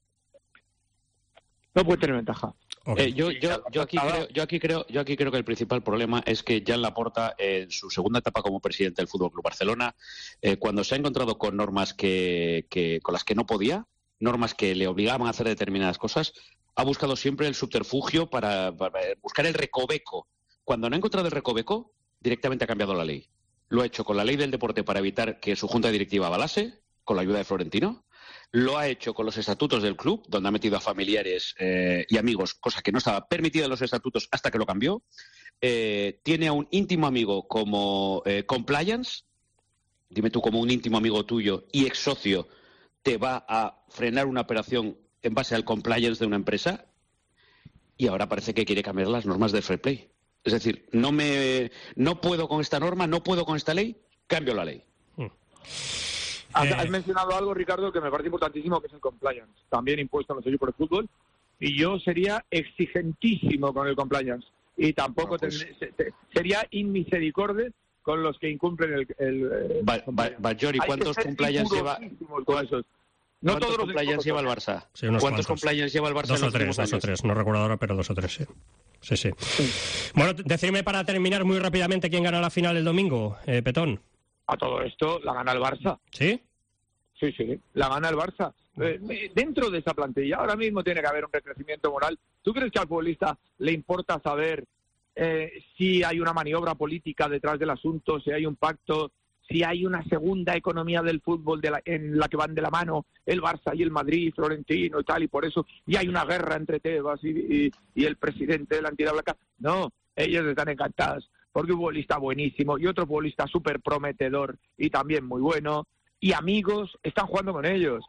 no pueden tener ventaja. Okay. Yo aquí creo que el principal problema es que Joan Laporta, en su segunda etapa como presidente del FC Barcelona, cuando se ha encontrado con normas con las que no podía, normas que le obligaban a hacer determinadas cosas, ha buscado siempre el subterfugio para buscar el recoveco. Cuando no ha encontrado el recoveco, directamente ha cambiado la ley. Lo ha hecho con la ley del deporte para evitar que su junta directiva avalase, con la ayuda de Florentino. Lo ha hecho con los estatutos del club, donde ha metido a familiares y amigos, cosa que no estaba permitida en los estatutos hasta que lo cambió. Tiene a un íntimo amigo como compliance. Dime tú, como un íntimo amigo tuyo y ex socio te va a frenar una operación en base al compliance de una empresa, y ahora parece que quiere cambiar las normas del fair play. Es decir, no puedo con esta norma, no puedo con esta ley, cambio la ley. Has mencionado algo, Ricardo, que me parece importantísimo, que es el compliance, también impuesto en los equipos de fútbol, y yo sería exigentísimo con el compliance, y tampoco sería inmisericordia con los que incumplen el Bajori, ¿cuántos compliance lleva? No ¿Cuántos todos compliance lleva el Barça? Sí, ¿Cuántos compliance lleva el Barça? Dos o tres, no recuerdo ahora, pero 2 o 3, sí. Sí. Bueno, decirme para terminar muy rápidamente quién gana la final el domingo, Petón. A todo esto la gana el Barça. ¿Sí? Sí, la gana el Barça. Dentro de esa plantilla ahora mismo tiene que haber un recrecimiento moral. ¿Tú crees que al futbolista le importa saber si hay una maniobra política detrás del asunto, si hay un pacto, si hay una segunda economía del fútbol en la que van de la mano el Barça y el Madrid, Florentino y tal, y por eso, y hay una guerra entre Tebas y el presidente de la entidad blanca? No, ellos están encantados, porque un futbolista buenísimo y otro futbolista súper prometedor y también muy bueno, y amigos están jugando con ellos.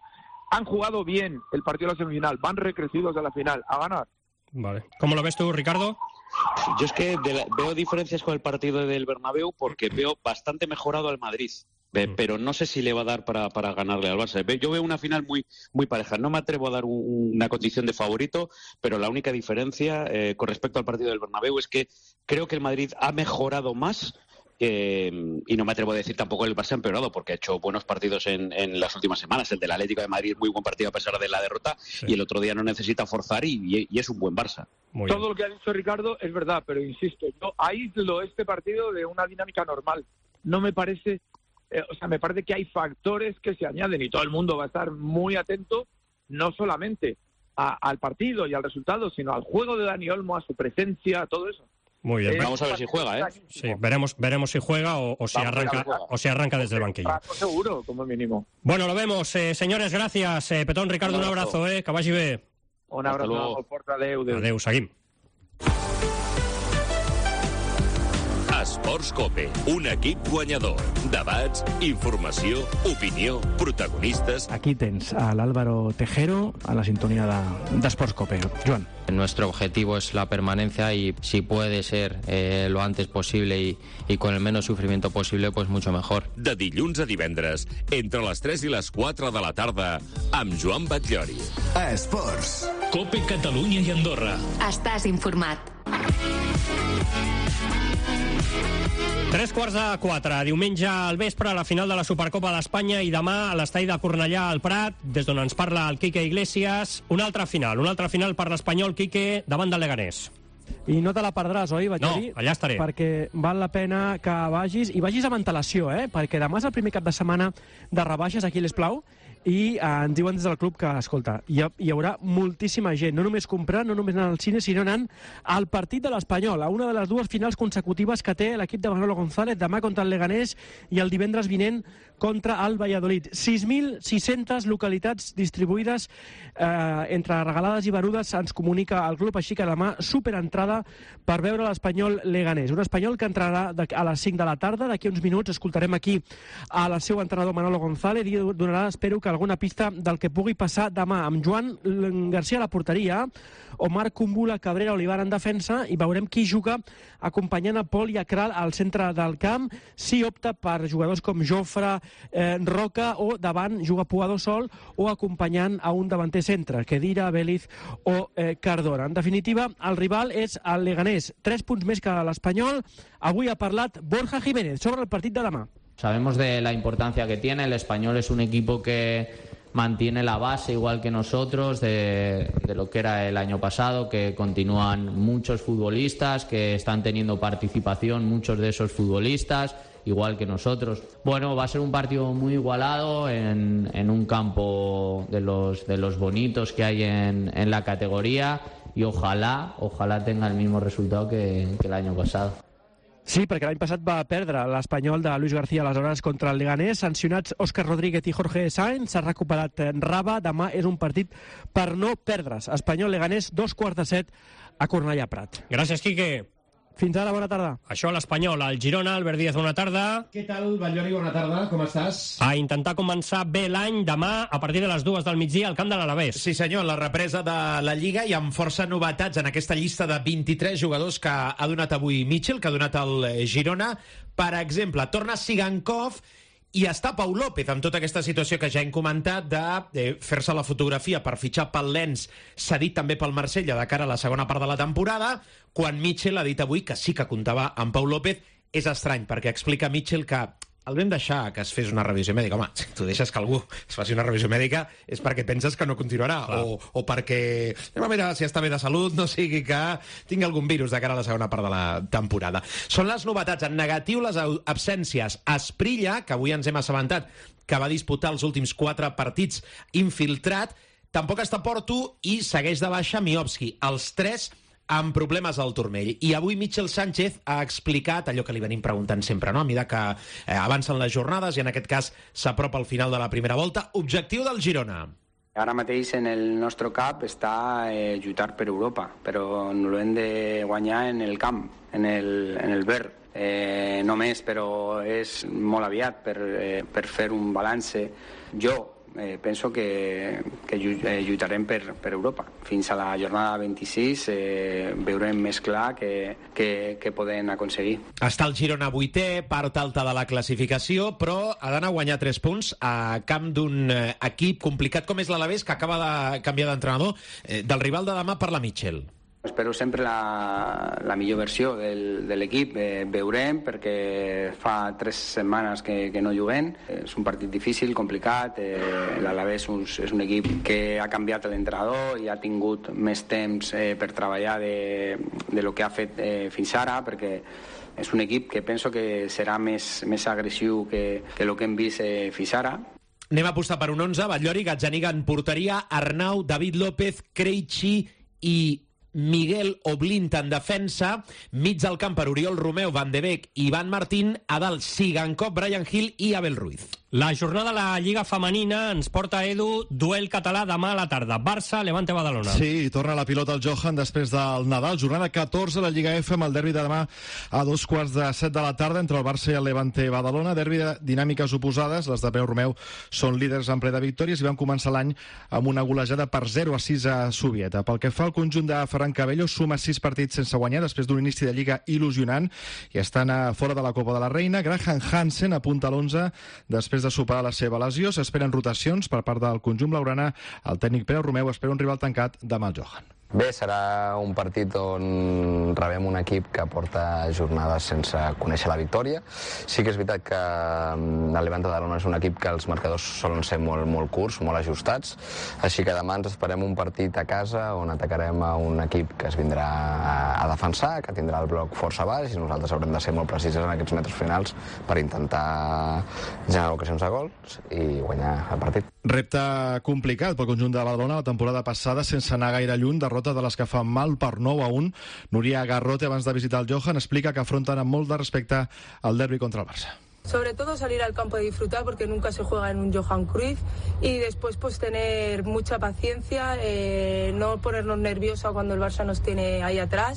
Han jugado bien el partido de la semifinal, van recrecidos a la final, a ganar. Vale. ¿Cómo lo ves tú, Ricardo? Yo es que veo diferencias con el partido del Bernabéu porque veo bastante mejorado al Madrid. Pero no sé si le va a dar para ganarle al Barça. Yo veo una final muy, muy pareja. No me atrevo a dar una condición de favorito, pero la única diferencia con respecto al partido del Bernabéu es que creo que el Madrid ha mejorado más. Y no me atrevo a decir tampoco el Barça ha empeorado porque ha hecho buenos partidos en las últimas semanas. El del Atlético de Madrid, muy buen partido a pesar de la derrota, y el otro día no necesita forzar y es un buen Barça. Todo lo que ha dicho Ricardo es verdad, pero insisto, yo aíslo este partido de una dinámica normal. No me parece, me parece que hay factores que se añaden y todo el mundo va a estar muy atento, no solamente al partido y al resultado, sino al juego de Dani Olmo, a su presencia, a todo eso. Muy bien. Vamos a ver si juega, ¿eh? Sí, veremos si juega o si arranca desde el banquillo. Seguro, como mínimo. Bueno, lo vemos. Señores, gracias. Petón, Ricardo, un abrazo. Que vagi bé. Un abrazo. Adéu, seguim. Esports Cope, un equip guanyador. Debats, informació, opinió, protagonistas... Aquí tens a l'Álvaro Tejero a la sintonía d'Esports Cope. Joan. Nuestro objetivo es la permanencia y si puede ser lo antes posible y con el menos sufrimiento posible, pues mucho mejor. De dilluns a divendres, entre les 3 i les 4 de la tarda, amb Joan Batllori. Esports. Cope Catalunya i Andorra. Estàs informat. 3:45, diumenge al vespre, a la final de la Supercopa d'Espanya, i demà a l'estadi de Cornellà al Prat, des d'on ens parla el Quique Iglesias, una altra final per l'Espanyol, Quique, davant del Leganés. I no te la perdràs, oi, Batllori? No, allà estaré. Perquè val la pena que vagis, i vagis amb antelació, perquè demà és el primer cap de setmana de rebaixes aquí a l'Esplau, i ens diuen des del club que, escolta, hi haurà moltíssima gent, no només comprant, no només anant al cine, sinó anant al partit de l'Espanyol, a una de les dues finals consecutives que té l'equip de Manolo González, demà contra el Leganés i el divendres vinent contra el Valladolid. 6.600 localitats distribuïdes entre regalades i venudes, ens comunica el club, així que demà superentrada per veure l'Espanyol Leganés. Un Espanyol que entrarà a les 5 de la tarda, d'aquí uns minuts escoltarem aquí al seu entrenador Manolo González i donarà, espero que alguna pista del que pugui passar demà, amb Joan García a la porteria, Omar Kumbula, Cabrera, Olivar en defensa, i veurem qui juga acompanyant a Pol i a Kral al centre del camp, si opta per jugadors com Jofre, Roca, o davant juga Puado sol, o acompanyant a un davanter centre, Kedira, Vélez o Cardona. En definitiva, el rival és el Leganés, 3 punts més que l'Espanyol. Avui ha parlat Borja Jiménez sobre el partit de demà. Sabemos de la importancia que tiene. El Español es un equipo que mantiene la base igual que nosotros de lo que era el año pasado, que continúan muchos futbolistas, que están teniendo participación muchos de esos futbolistas, igual que nosotros. Bueno, va a ser un partido muy igualado en un campo de los bonitos que hay en la categoría, y ojalá tenga el mismo resultado que el año pasado. Sí, perquè l'any passat va perdre l'Espanyol de Luis García aleshores contra el Leganés. Sancionats Òscar Rodríguez i Jorge Sáenz, s'ha recuperat Raba. Demà és un partit per no perdre's. Espanyol-Leganés, 2:15 a Cornellà Prat. Gràcies, Quique. Fins ara, bona tarda. Això a l'Espanyol, al Girona, Albert Díaz, bona tarda. Què tal, Batllori, bona tarda, com estàs? A intentar començar bé l'any demà a partir de les 2 del migdia al camp de l'Alavés. Sí senyor, la represa de la Lliga i amb força novetats en aquesta llista de 23 jugadors que ha donat avui Mitchell, que ha donat el Girona. Per exemple, torna Sigankov i està Pau López, amb tota aquesta situació que ja hem comentat de fer-se la fotografia per fitxar pel Lens, cedit també pel Marsella de cara a la segona part de la temporada, quan Mitchell ha dit avui que sí que comptava amb Pau López. És estrany, perquè explica Mitchell que el vam deixar que es fes una revisió mèdica. Home, si tu deixes que algú es faci una revisió mèdica és perquè penses que no continuarà, o perquè anem a veure si està bé de salut, no sigui que tingui algun virus de cara a la segona part de la temporada. Són les novetats. En negatiu, les absències. Esprilla, que avui ens hem assabentat que va disputar els últims 4 partits infiltrat, tampoc està Porto, i segueix de baixa Miovski. Els 3 amb problemes al turmell. I avui Mitchell Sánchez ha explicat allò que li venim preguntant sempre, no? A mesura que avancen les jornades, i en aquest cas s'apropa al final de la primera volta. Objectiu del Girona. Ara mateix en el nostre cap està lluitar per Europa, però no l'hem de guanyar en el camp, en el verd. No més, però és molt aviat per fer un balanç. Jo penso que lluitarem per Europa. Fins a la jornada 26 veurem més clar què poden aconseguir. Està el Girona 8è, part alta de la classificació, però ha d'anar a guanyar 3 punts a camp d'un equip complicat com és l'Alavés, que acaba de canviar d'entrenador, del rival de demà per la Mitchell. Espero sempre la millor versió de l'equip. Veurem, perquè fa 3 setmanes que no juguem. És un partit difícil, complicat. L'Alavés és un equip que ha canviat l'entrenador i ha tingut més temps per treballar de lo que ha fet fins ara, perquè és un equip que penso que serà més agressiu que el que hem vist fins ara. Anem a apostar per un 11, Batllori, Gazzaniga en porteria, Arnau, David López, Krejci i Miguel Oblint en defensa, mig del camp per Oriol Romeu, Van de Beek i Ivan Martín, a dalt Sigankov, Brian Hill i Abel Ruiz. La jornada de la Lliga Femenina ens porta, Edu, duel català demà a la tarda. Barça, Levante, Badalona. Sí, torna la pilota al Johan després del Nadal. Jornada 14 a la Lliga F amb el derbi de demà a 2:15 de la tarda entre el Barça i el Levante Badalona. Derbi de dinàmiques oposades. Les de Pere Romeu són líders en ple de victòries i van començar l'any amb una golejada per 0-6 a Zubieta. Pel que fa al conjunt de Ferran Cabello, suma 6 partits sense guanyar després d'un inici de Lliga il·lusionant i estan fora de la Copa de la Reina. Graham Hansen apunta a l'11 després de superar la seva lesió. S'esperen rotacions per part del conjunt blaugrana. El tècnic Pere Romeu espera un rival tancat demà al Johan. Bé, serà un partit on rebem un equip que porta jornades sense conèixer la victòria. Sí que és veritat que el Levante Badalona és un equip que els marcadors solen ser molt curts, molt ajustats, així que demà ens esperem un partit a casa on atacarem a un equip que es vindrà a defensar, que tindrà el bloc força baix i nosaltres haurem de ser molt precisos en aquests metres finals per intentar generar ocasions de gols i guanyar el partit. Repte complicat pel conjunt de Badalona la temporada passada sense anar gaire lluny, derrota de les que fan mal per 9-1. Núria Garrote, abans de visitar el Johan, explica que afronten amb molt de respecte el derbi contra el Barça. Sobre todo salir al campo a disfrutar porque nunca se juega en un Johan Cruyff y después pues tener mucha paciencia, no ponernos nerviosos cuando el Barça nos tiene ahí atrás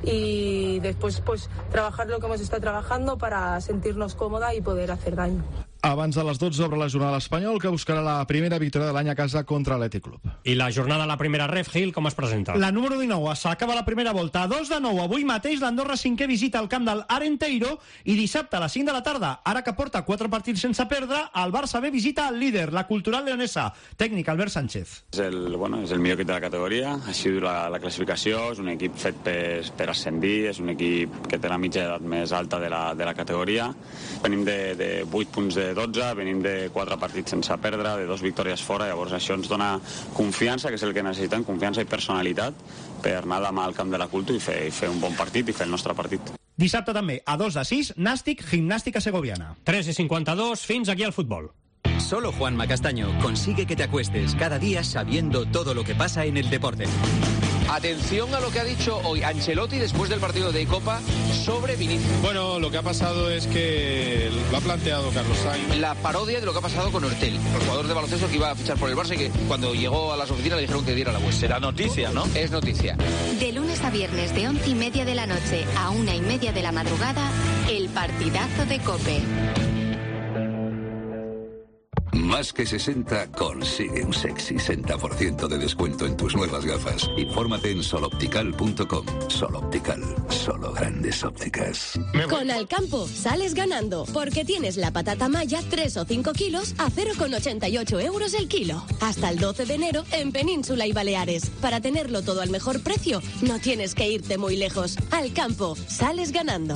y después pues trabajar lo que hemos estado trabajando para sentirnos cómoda y poder hacer daño. Abans de les 12 obre la jornada l'Espanyol, que buscarà la primera victòria de l'any a casa contra l'Atlètic Club. I la jornada a la primera Ref, Gil, com es presenta? La número 19 s'acaba la primera volta. 2-9, avui mateix l'Andorra 5è visita el camp del Arenteiro i dissabte a les 5 de la tarda, ara que porta 4 partits sense perdre, el Barça B visita el líder, la Cultural Leonesa. Tècnic, Albert Sánchez. És el millor equip de la categoria, així diu la classificació, és un equip fet per ascendir, és un equip que té la mitja edat més alta de la categoria. Venim de 8 punts de 12, venim de 4 partits sense perdre, de 2 victòries fora, llavors això ens dona confiança, que és el que necessitem, confiança i personalitat per anar demà al camp de la Cultu i fer un bon partit i fer el nostre partit. Dissabte també, a 2-6, Nàstic, Gimnàstica Segoviana. 3:52, fins aquí el futbol. Solo Juanma Castaño consigue que te acuestes cada día sabiendo todo lo que pasa en el deporte. Atención a lo que ha dicho hoy Ancelotti después del partido de Copa sobre Vinicius. Bueno, lo que ha pasado es que lo ha planteado Carlos Sainz. La parodia de lo que ha pasado con Ortel, el jugador de baloncesto que iba a fichar por el Barça y que cuando llegó a las oficinas le dijeron que diera la vuelta. Será noticia, ¿no? Es noticia. De lunes a viernes de 11:30 de la noche a 1:30 de la madrugada, el partidazo de COPE. Más que 60 consigue un sexy 60% de descuento en tus nuevas gafas. Infórmate en soloptical.com. Soloptical, solo grandes ópticas. Con Alcampo sales ganando porque tienes la patata maya 3 o 5 kilos a 0,88 euros el kilo. Hasta el 12 de enero en Península y Baleares. Para tenerlo todo al mejor precio, no tienes que irte muy lejos. Alcampo, sales ganando.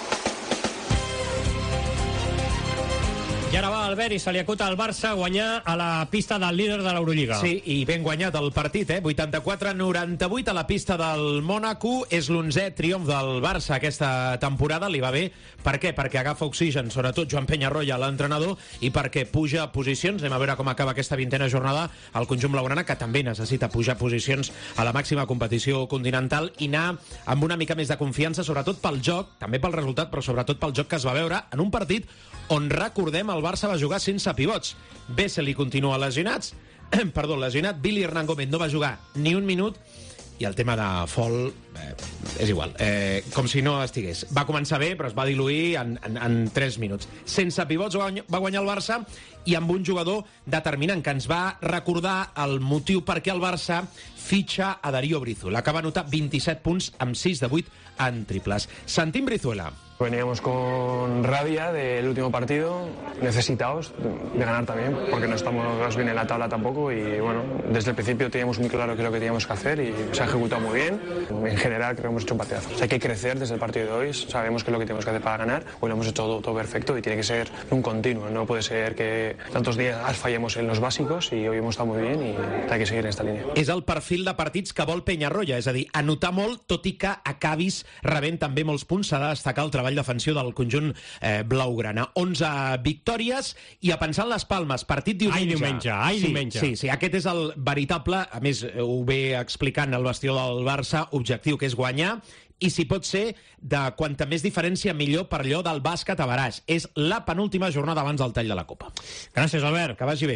I ara va Albert i se li acuta al Barça guanyar a la pista del líder de l'Eurolliga. Sí, i ben guanyat el partit, 84-98 a la pista del Mònaco. És l'11è triomf del Barça aquesta temporada. Li va bé. Per què? Perquè agafa oxigen, sobretot Joan Peñarroya, l'entrenador, i perquè puja posicions. Anem a veure com acaba aquesta 20a jornada el conjunt blaugrana, que també necessita pujar posicions a la màxima competició continental i anar amb una mica més de confiança, sobretot pel joc, també pel resultat, però sobretot pel joc que es va veure en un partit on, recordem, el Barça va jugar sense pivots. Vesely continua lesionat, Billy Hernán Gómez no va jugar ni un minut, i el tema de Fall és igual, com si no estigués. Va començar bé, però es va diluir en 3 minuts. Sense pivots va guanyar el Barça i amb un jugador determinant que ens va recordar el motiu per què el Barça fitxa a Darío Brizuela, que va anotar 27 punts amb 6 de 8 en triples. Sentim Brizuela. Veníamos con rabia del último partido, necesitados de ganar también, porque no estamos bien en la tabla tampoco y bueno, desde el principio teníamos muy claro qué es lo que teníamos que hacer y se ha ejecutado muy bien. En general creo que hemos hecho un partidazo. O sea, hay que crecer desde el partido de hoy, sabemos qué es lo que tenemos que hacer para ganar, hoy lo hemos hecho todo perfecto y tiene que ser un continuo, no puede ser que tantos días fallemos en los básicos y hoy hemos estado muy bien i hay que seguir en esta línia. És el perfil de partits que vol Peñarroya, és a dir, anotar molt, tot i que acabis rebent també molts punts. S'ha de destacar el treball defensiu del conjunt blaugrana. 11 victòries i a pensar en les Palmes, partit diumenge. Diumenge. Sí, aquest és el veritable, a més ho ve explicant el vestidor del Barça, objectiu, que és guanyar, i si pot ser de quanta més diferència millor per allò del bàsquet a Baraix. És la penúltima jornada abans del tall de la Copa. Gràcies, Albert. Que vagi bé.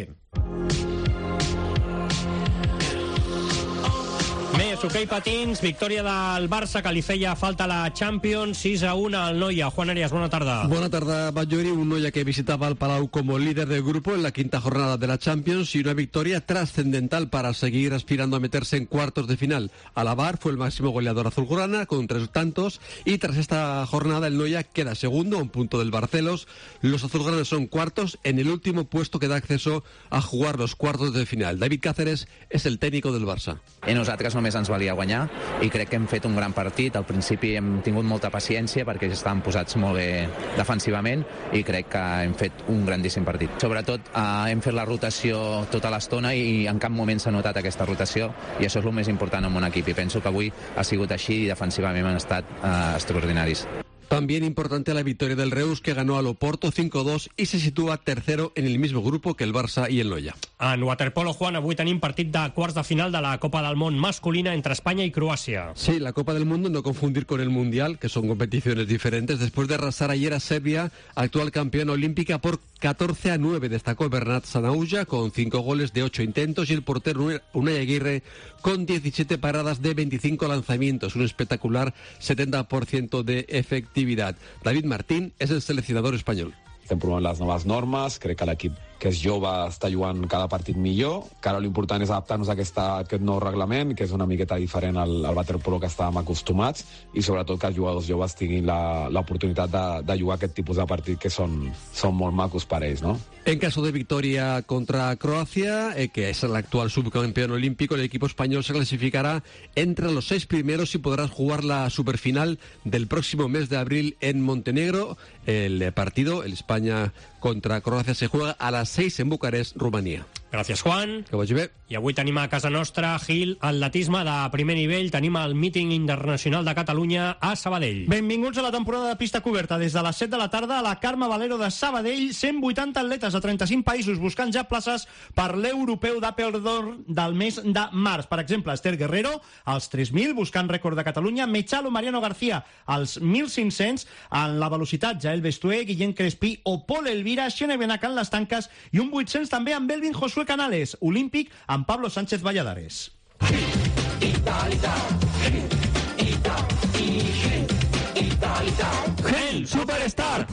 Més, hoquei patins, victòria del Barça, que li feia falta a la Champions, 6-1 al Noia. Juan Arias, buena tarda. Buena tarde, Bayori, un Noia que visitaba el Palau como líder del grupo en la quinta jornada de la Champions y una victoria trascendental para seguir aspirando a meterse en cuartos de final. Alabar fue el máximo goleador azulgrana con 3 tantos y tras esta jornada el Noia queda segundo a un punto del Barcelos. Los azulgranas son cuartos en el último puesto que da acceso a jugar los cuartos de final. David Cáceres es el técnico del Barça. Nosaltres només ens valia guanyar i crec que hem fet un gran partit. Al principi hem tingut molta paciència perquè estàvem posats molt bé defensivament i crec que hem fet un grandíssim partit. Sobretot hem fet la rotació tota l'estona i en cap moment s'ha notat aquesta rotació i això és el més important en un equip i penso que avui ha sigut així i defensivament han estat extraordinaris. También importante la victoria del Reus, que ganó al Oporto 5-2 y se sitúa tercero en el mismo grupo que el Barça y el Noia. En waterpolo, Juan, avui tenim partit de quarts de final de la Copa del Món masculina entre España y Croacia. Sí, la Copa del Mundo, no confundir con el Mundial, que son competiciones diferentes. Después de arrasar ayer a Serbia, actual campeona olímpica, por 14-9, destacó Bernat Sanauja con 5 goles de 8 intentos y el portero Unai Aguirre con 17 paradas de 25 lanzamientos, un espectacular 70% de efectividad. David Martín es el seleccionador español. Estem provant les noves normes, crec que l'equip que és jove està jugant cada partit millor, que ara l'important és adaptar-nos a aquest nou reglament, que és una miqueta diferent al waterpolo que estàvem acostumats, i sobretot que els jugadors joves tinguin l'oportunitat de jugar aquest tipus de partit que són molt macos per ells, ¿no? En caso de victoria contra Croacia, que es el actual subcampeón olímpico, el equipo español se clasificará entre los 6 primeros y podrá jugar la superfinal del próximo mes de abril en Montenegro. El partido, el España contra Croacia, se juega a las 6 en Bucarest, Rumanía. Gràcies, Juan. Que vagi bé. I avui tenim a casa nostra, Gil, atletisme de primer nivell. Tenim el míting internacional de Catalunya a Sabadell. Benvinguts a la temporada de pista coberta. Des de les 7 de la tarda a la Carme Valero de Sabadell, 180 atletes de 35 països buscant ja places per l'europeu d'Apeldoorn del mes de març. Per exemple, Esther Guerrero, als 3.000, buscant rècord de Catalunya. Mechalo Mariano García, als 1.500. En la velocitat, Jael Bestué, Guillem Crespí o Pol Elvira, Xene Benac en les tanques i un 800 també amb Belvin Josué Canales, olímpic amb Pablo Sánchez Valladares. Gel Superstar.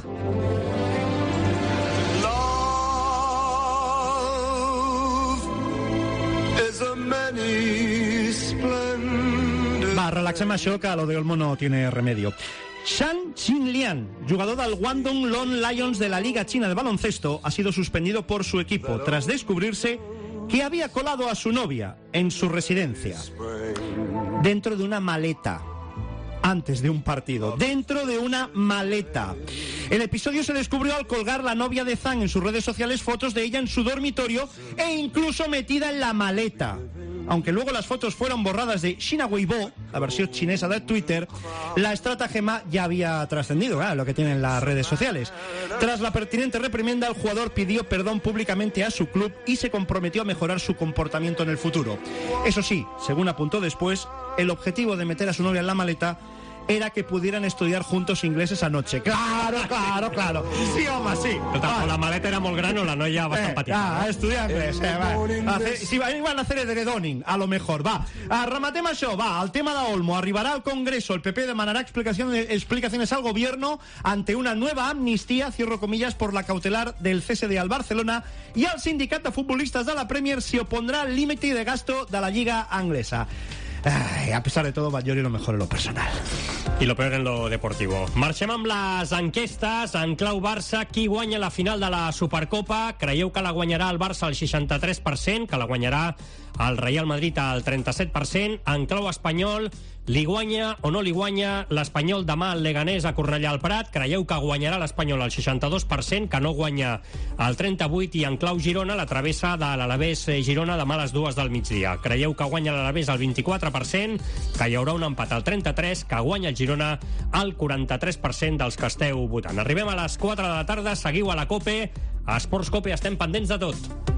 Va, relaxem això, que lo de Olmo no tiene remedio. Shan Xinlian, jugador del Guangdong Lone Lions de la Liga China de Baloncesto, ha sido suspendido por su equipo tras descubrirse que había colado a su novia en su residencia dentro de una maleta antes de un partido, dentro de una maleta. El episodio se descubrió al colgar la novia de Zhang en sus redes sociales fotos de ella en su dormitorio e incluso metida en la maleta. Aunque luego las fotos fueron borradas de China Weibo, la versión chinesa de Twitter, la estratagema ya había trascendido, lo que tienen las redes sociales. Tras la pertinente reprimenda, el jugador pidió perdón públicamente a su club y se comprometió a mejorar su comportamiento en el futuro. Eso sí, según apuntó después, el objetivo de meter a su novia en la maleta era que pudieran estudiar juntos ingleses anoche. Claro. Sí, home, sí. Però la maleta era molt gran o la noia bastant petita. Estudiar inglés. Si van a hacer edredoning, a lo mejor. Va, rematem això. Va, el tema d'Olmo. Arribarà al Congreso. El PP demanará explicaciones al gobierno ante una nueva amnistía, cierro comillas, por la cautelar del CSD al Barcelona, y al sindicato de futbolistas de la Premier se opondrá al límite de gasto de la Liga Anglesa. Ay, a pesar de todo, va Llori lo mejor en lo personal. I lo peor en lo deportivo. Marxem amb les enquestes. En clau Barça, qui guanya la final de la Supercopa? Creieu que la guanyarà el Barça al 63%, que la guanyarà el Real Madrid al 37%? En clau espanyol, li guanya o no li guanya l'Espanyol demà al Leganés a Cornellà al Prat? Creieu que guanyarà l'Espanyol al 62%, que no guanya al 38%? I en clau Girona, la travessa de l'Alavés Girona demà a les 2 del migdia. Creieu que guanya l'Alavés al 24%, que hi haurà un empat al 33%, que guanya el Girona al 43% dels que esteu votant. Arribem a les 4 de la tarda, seguiu a la COPE, a Esports COPE, estem pendents de tot.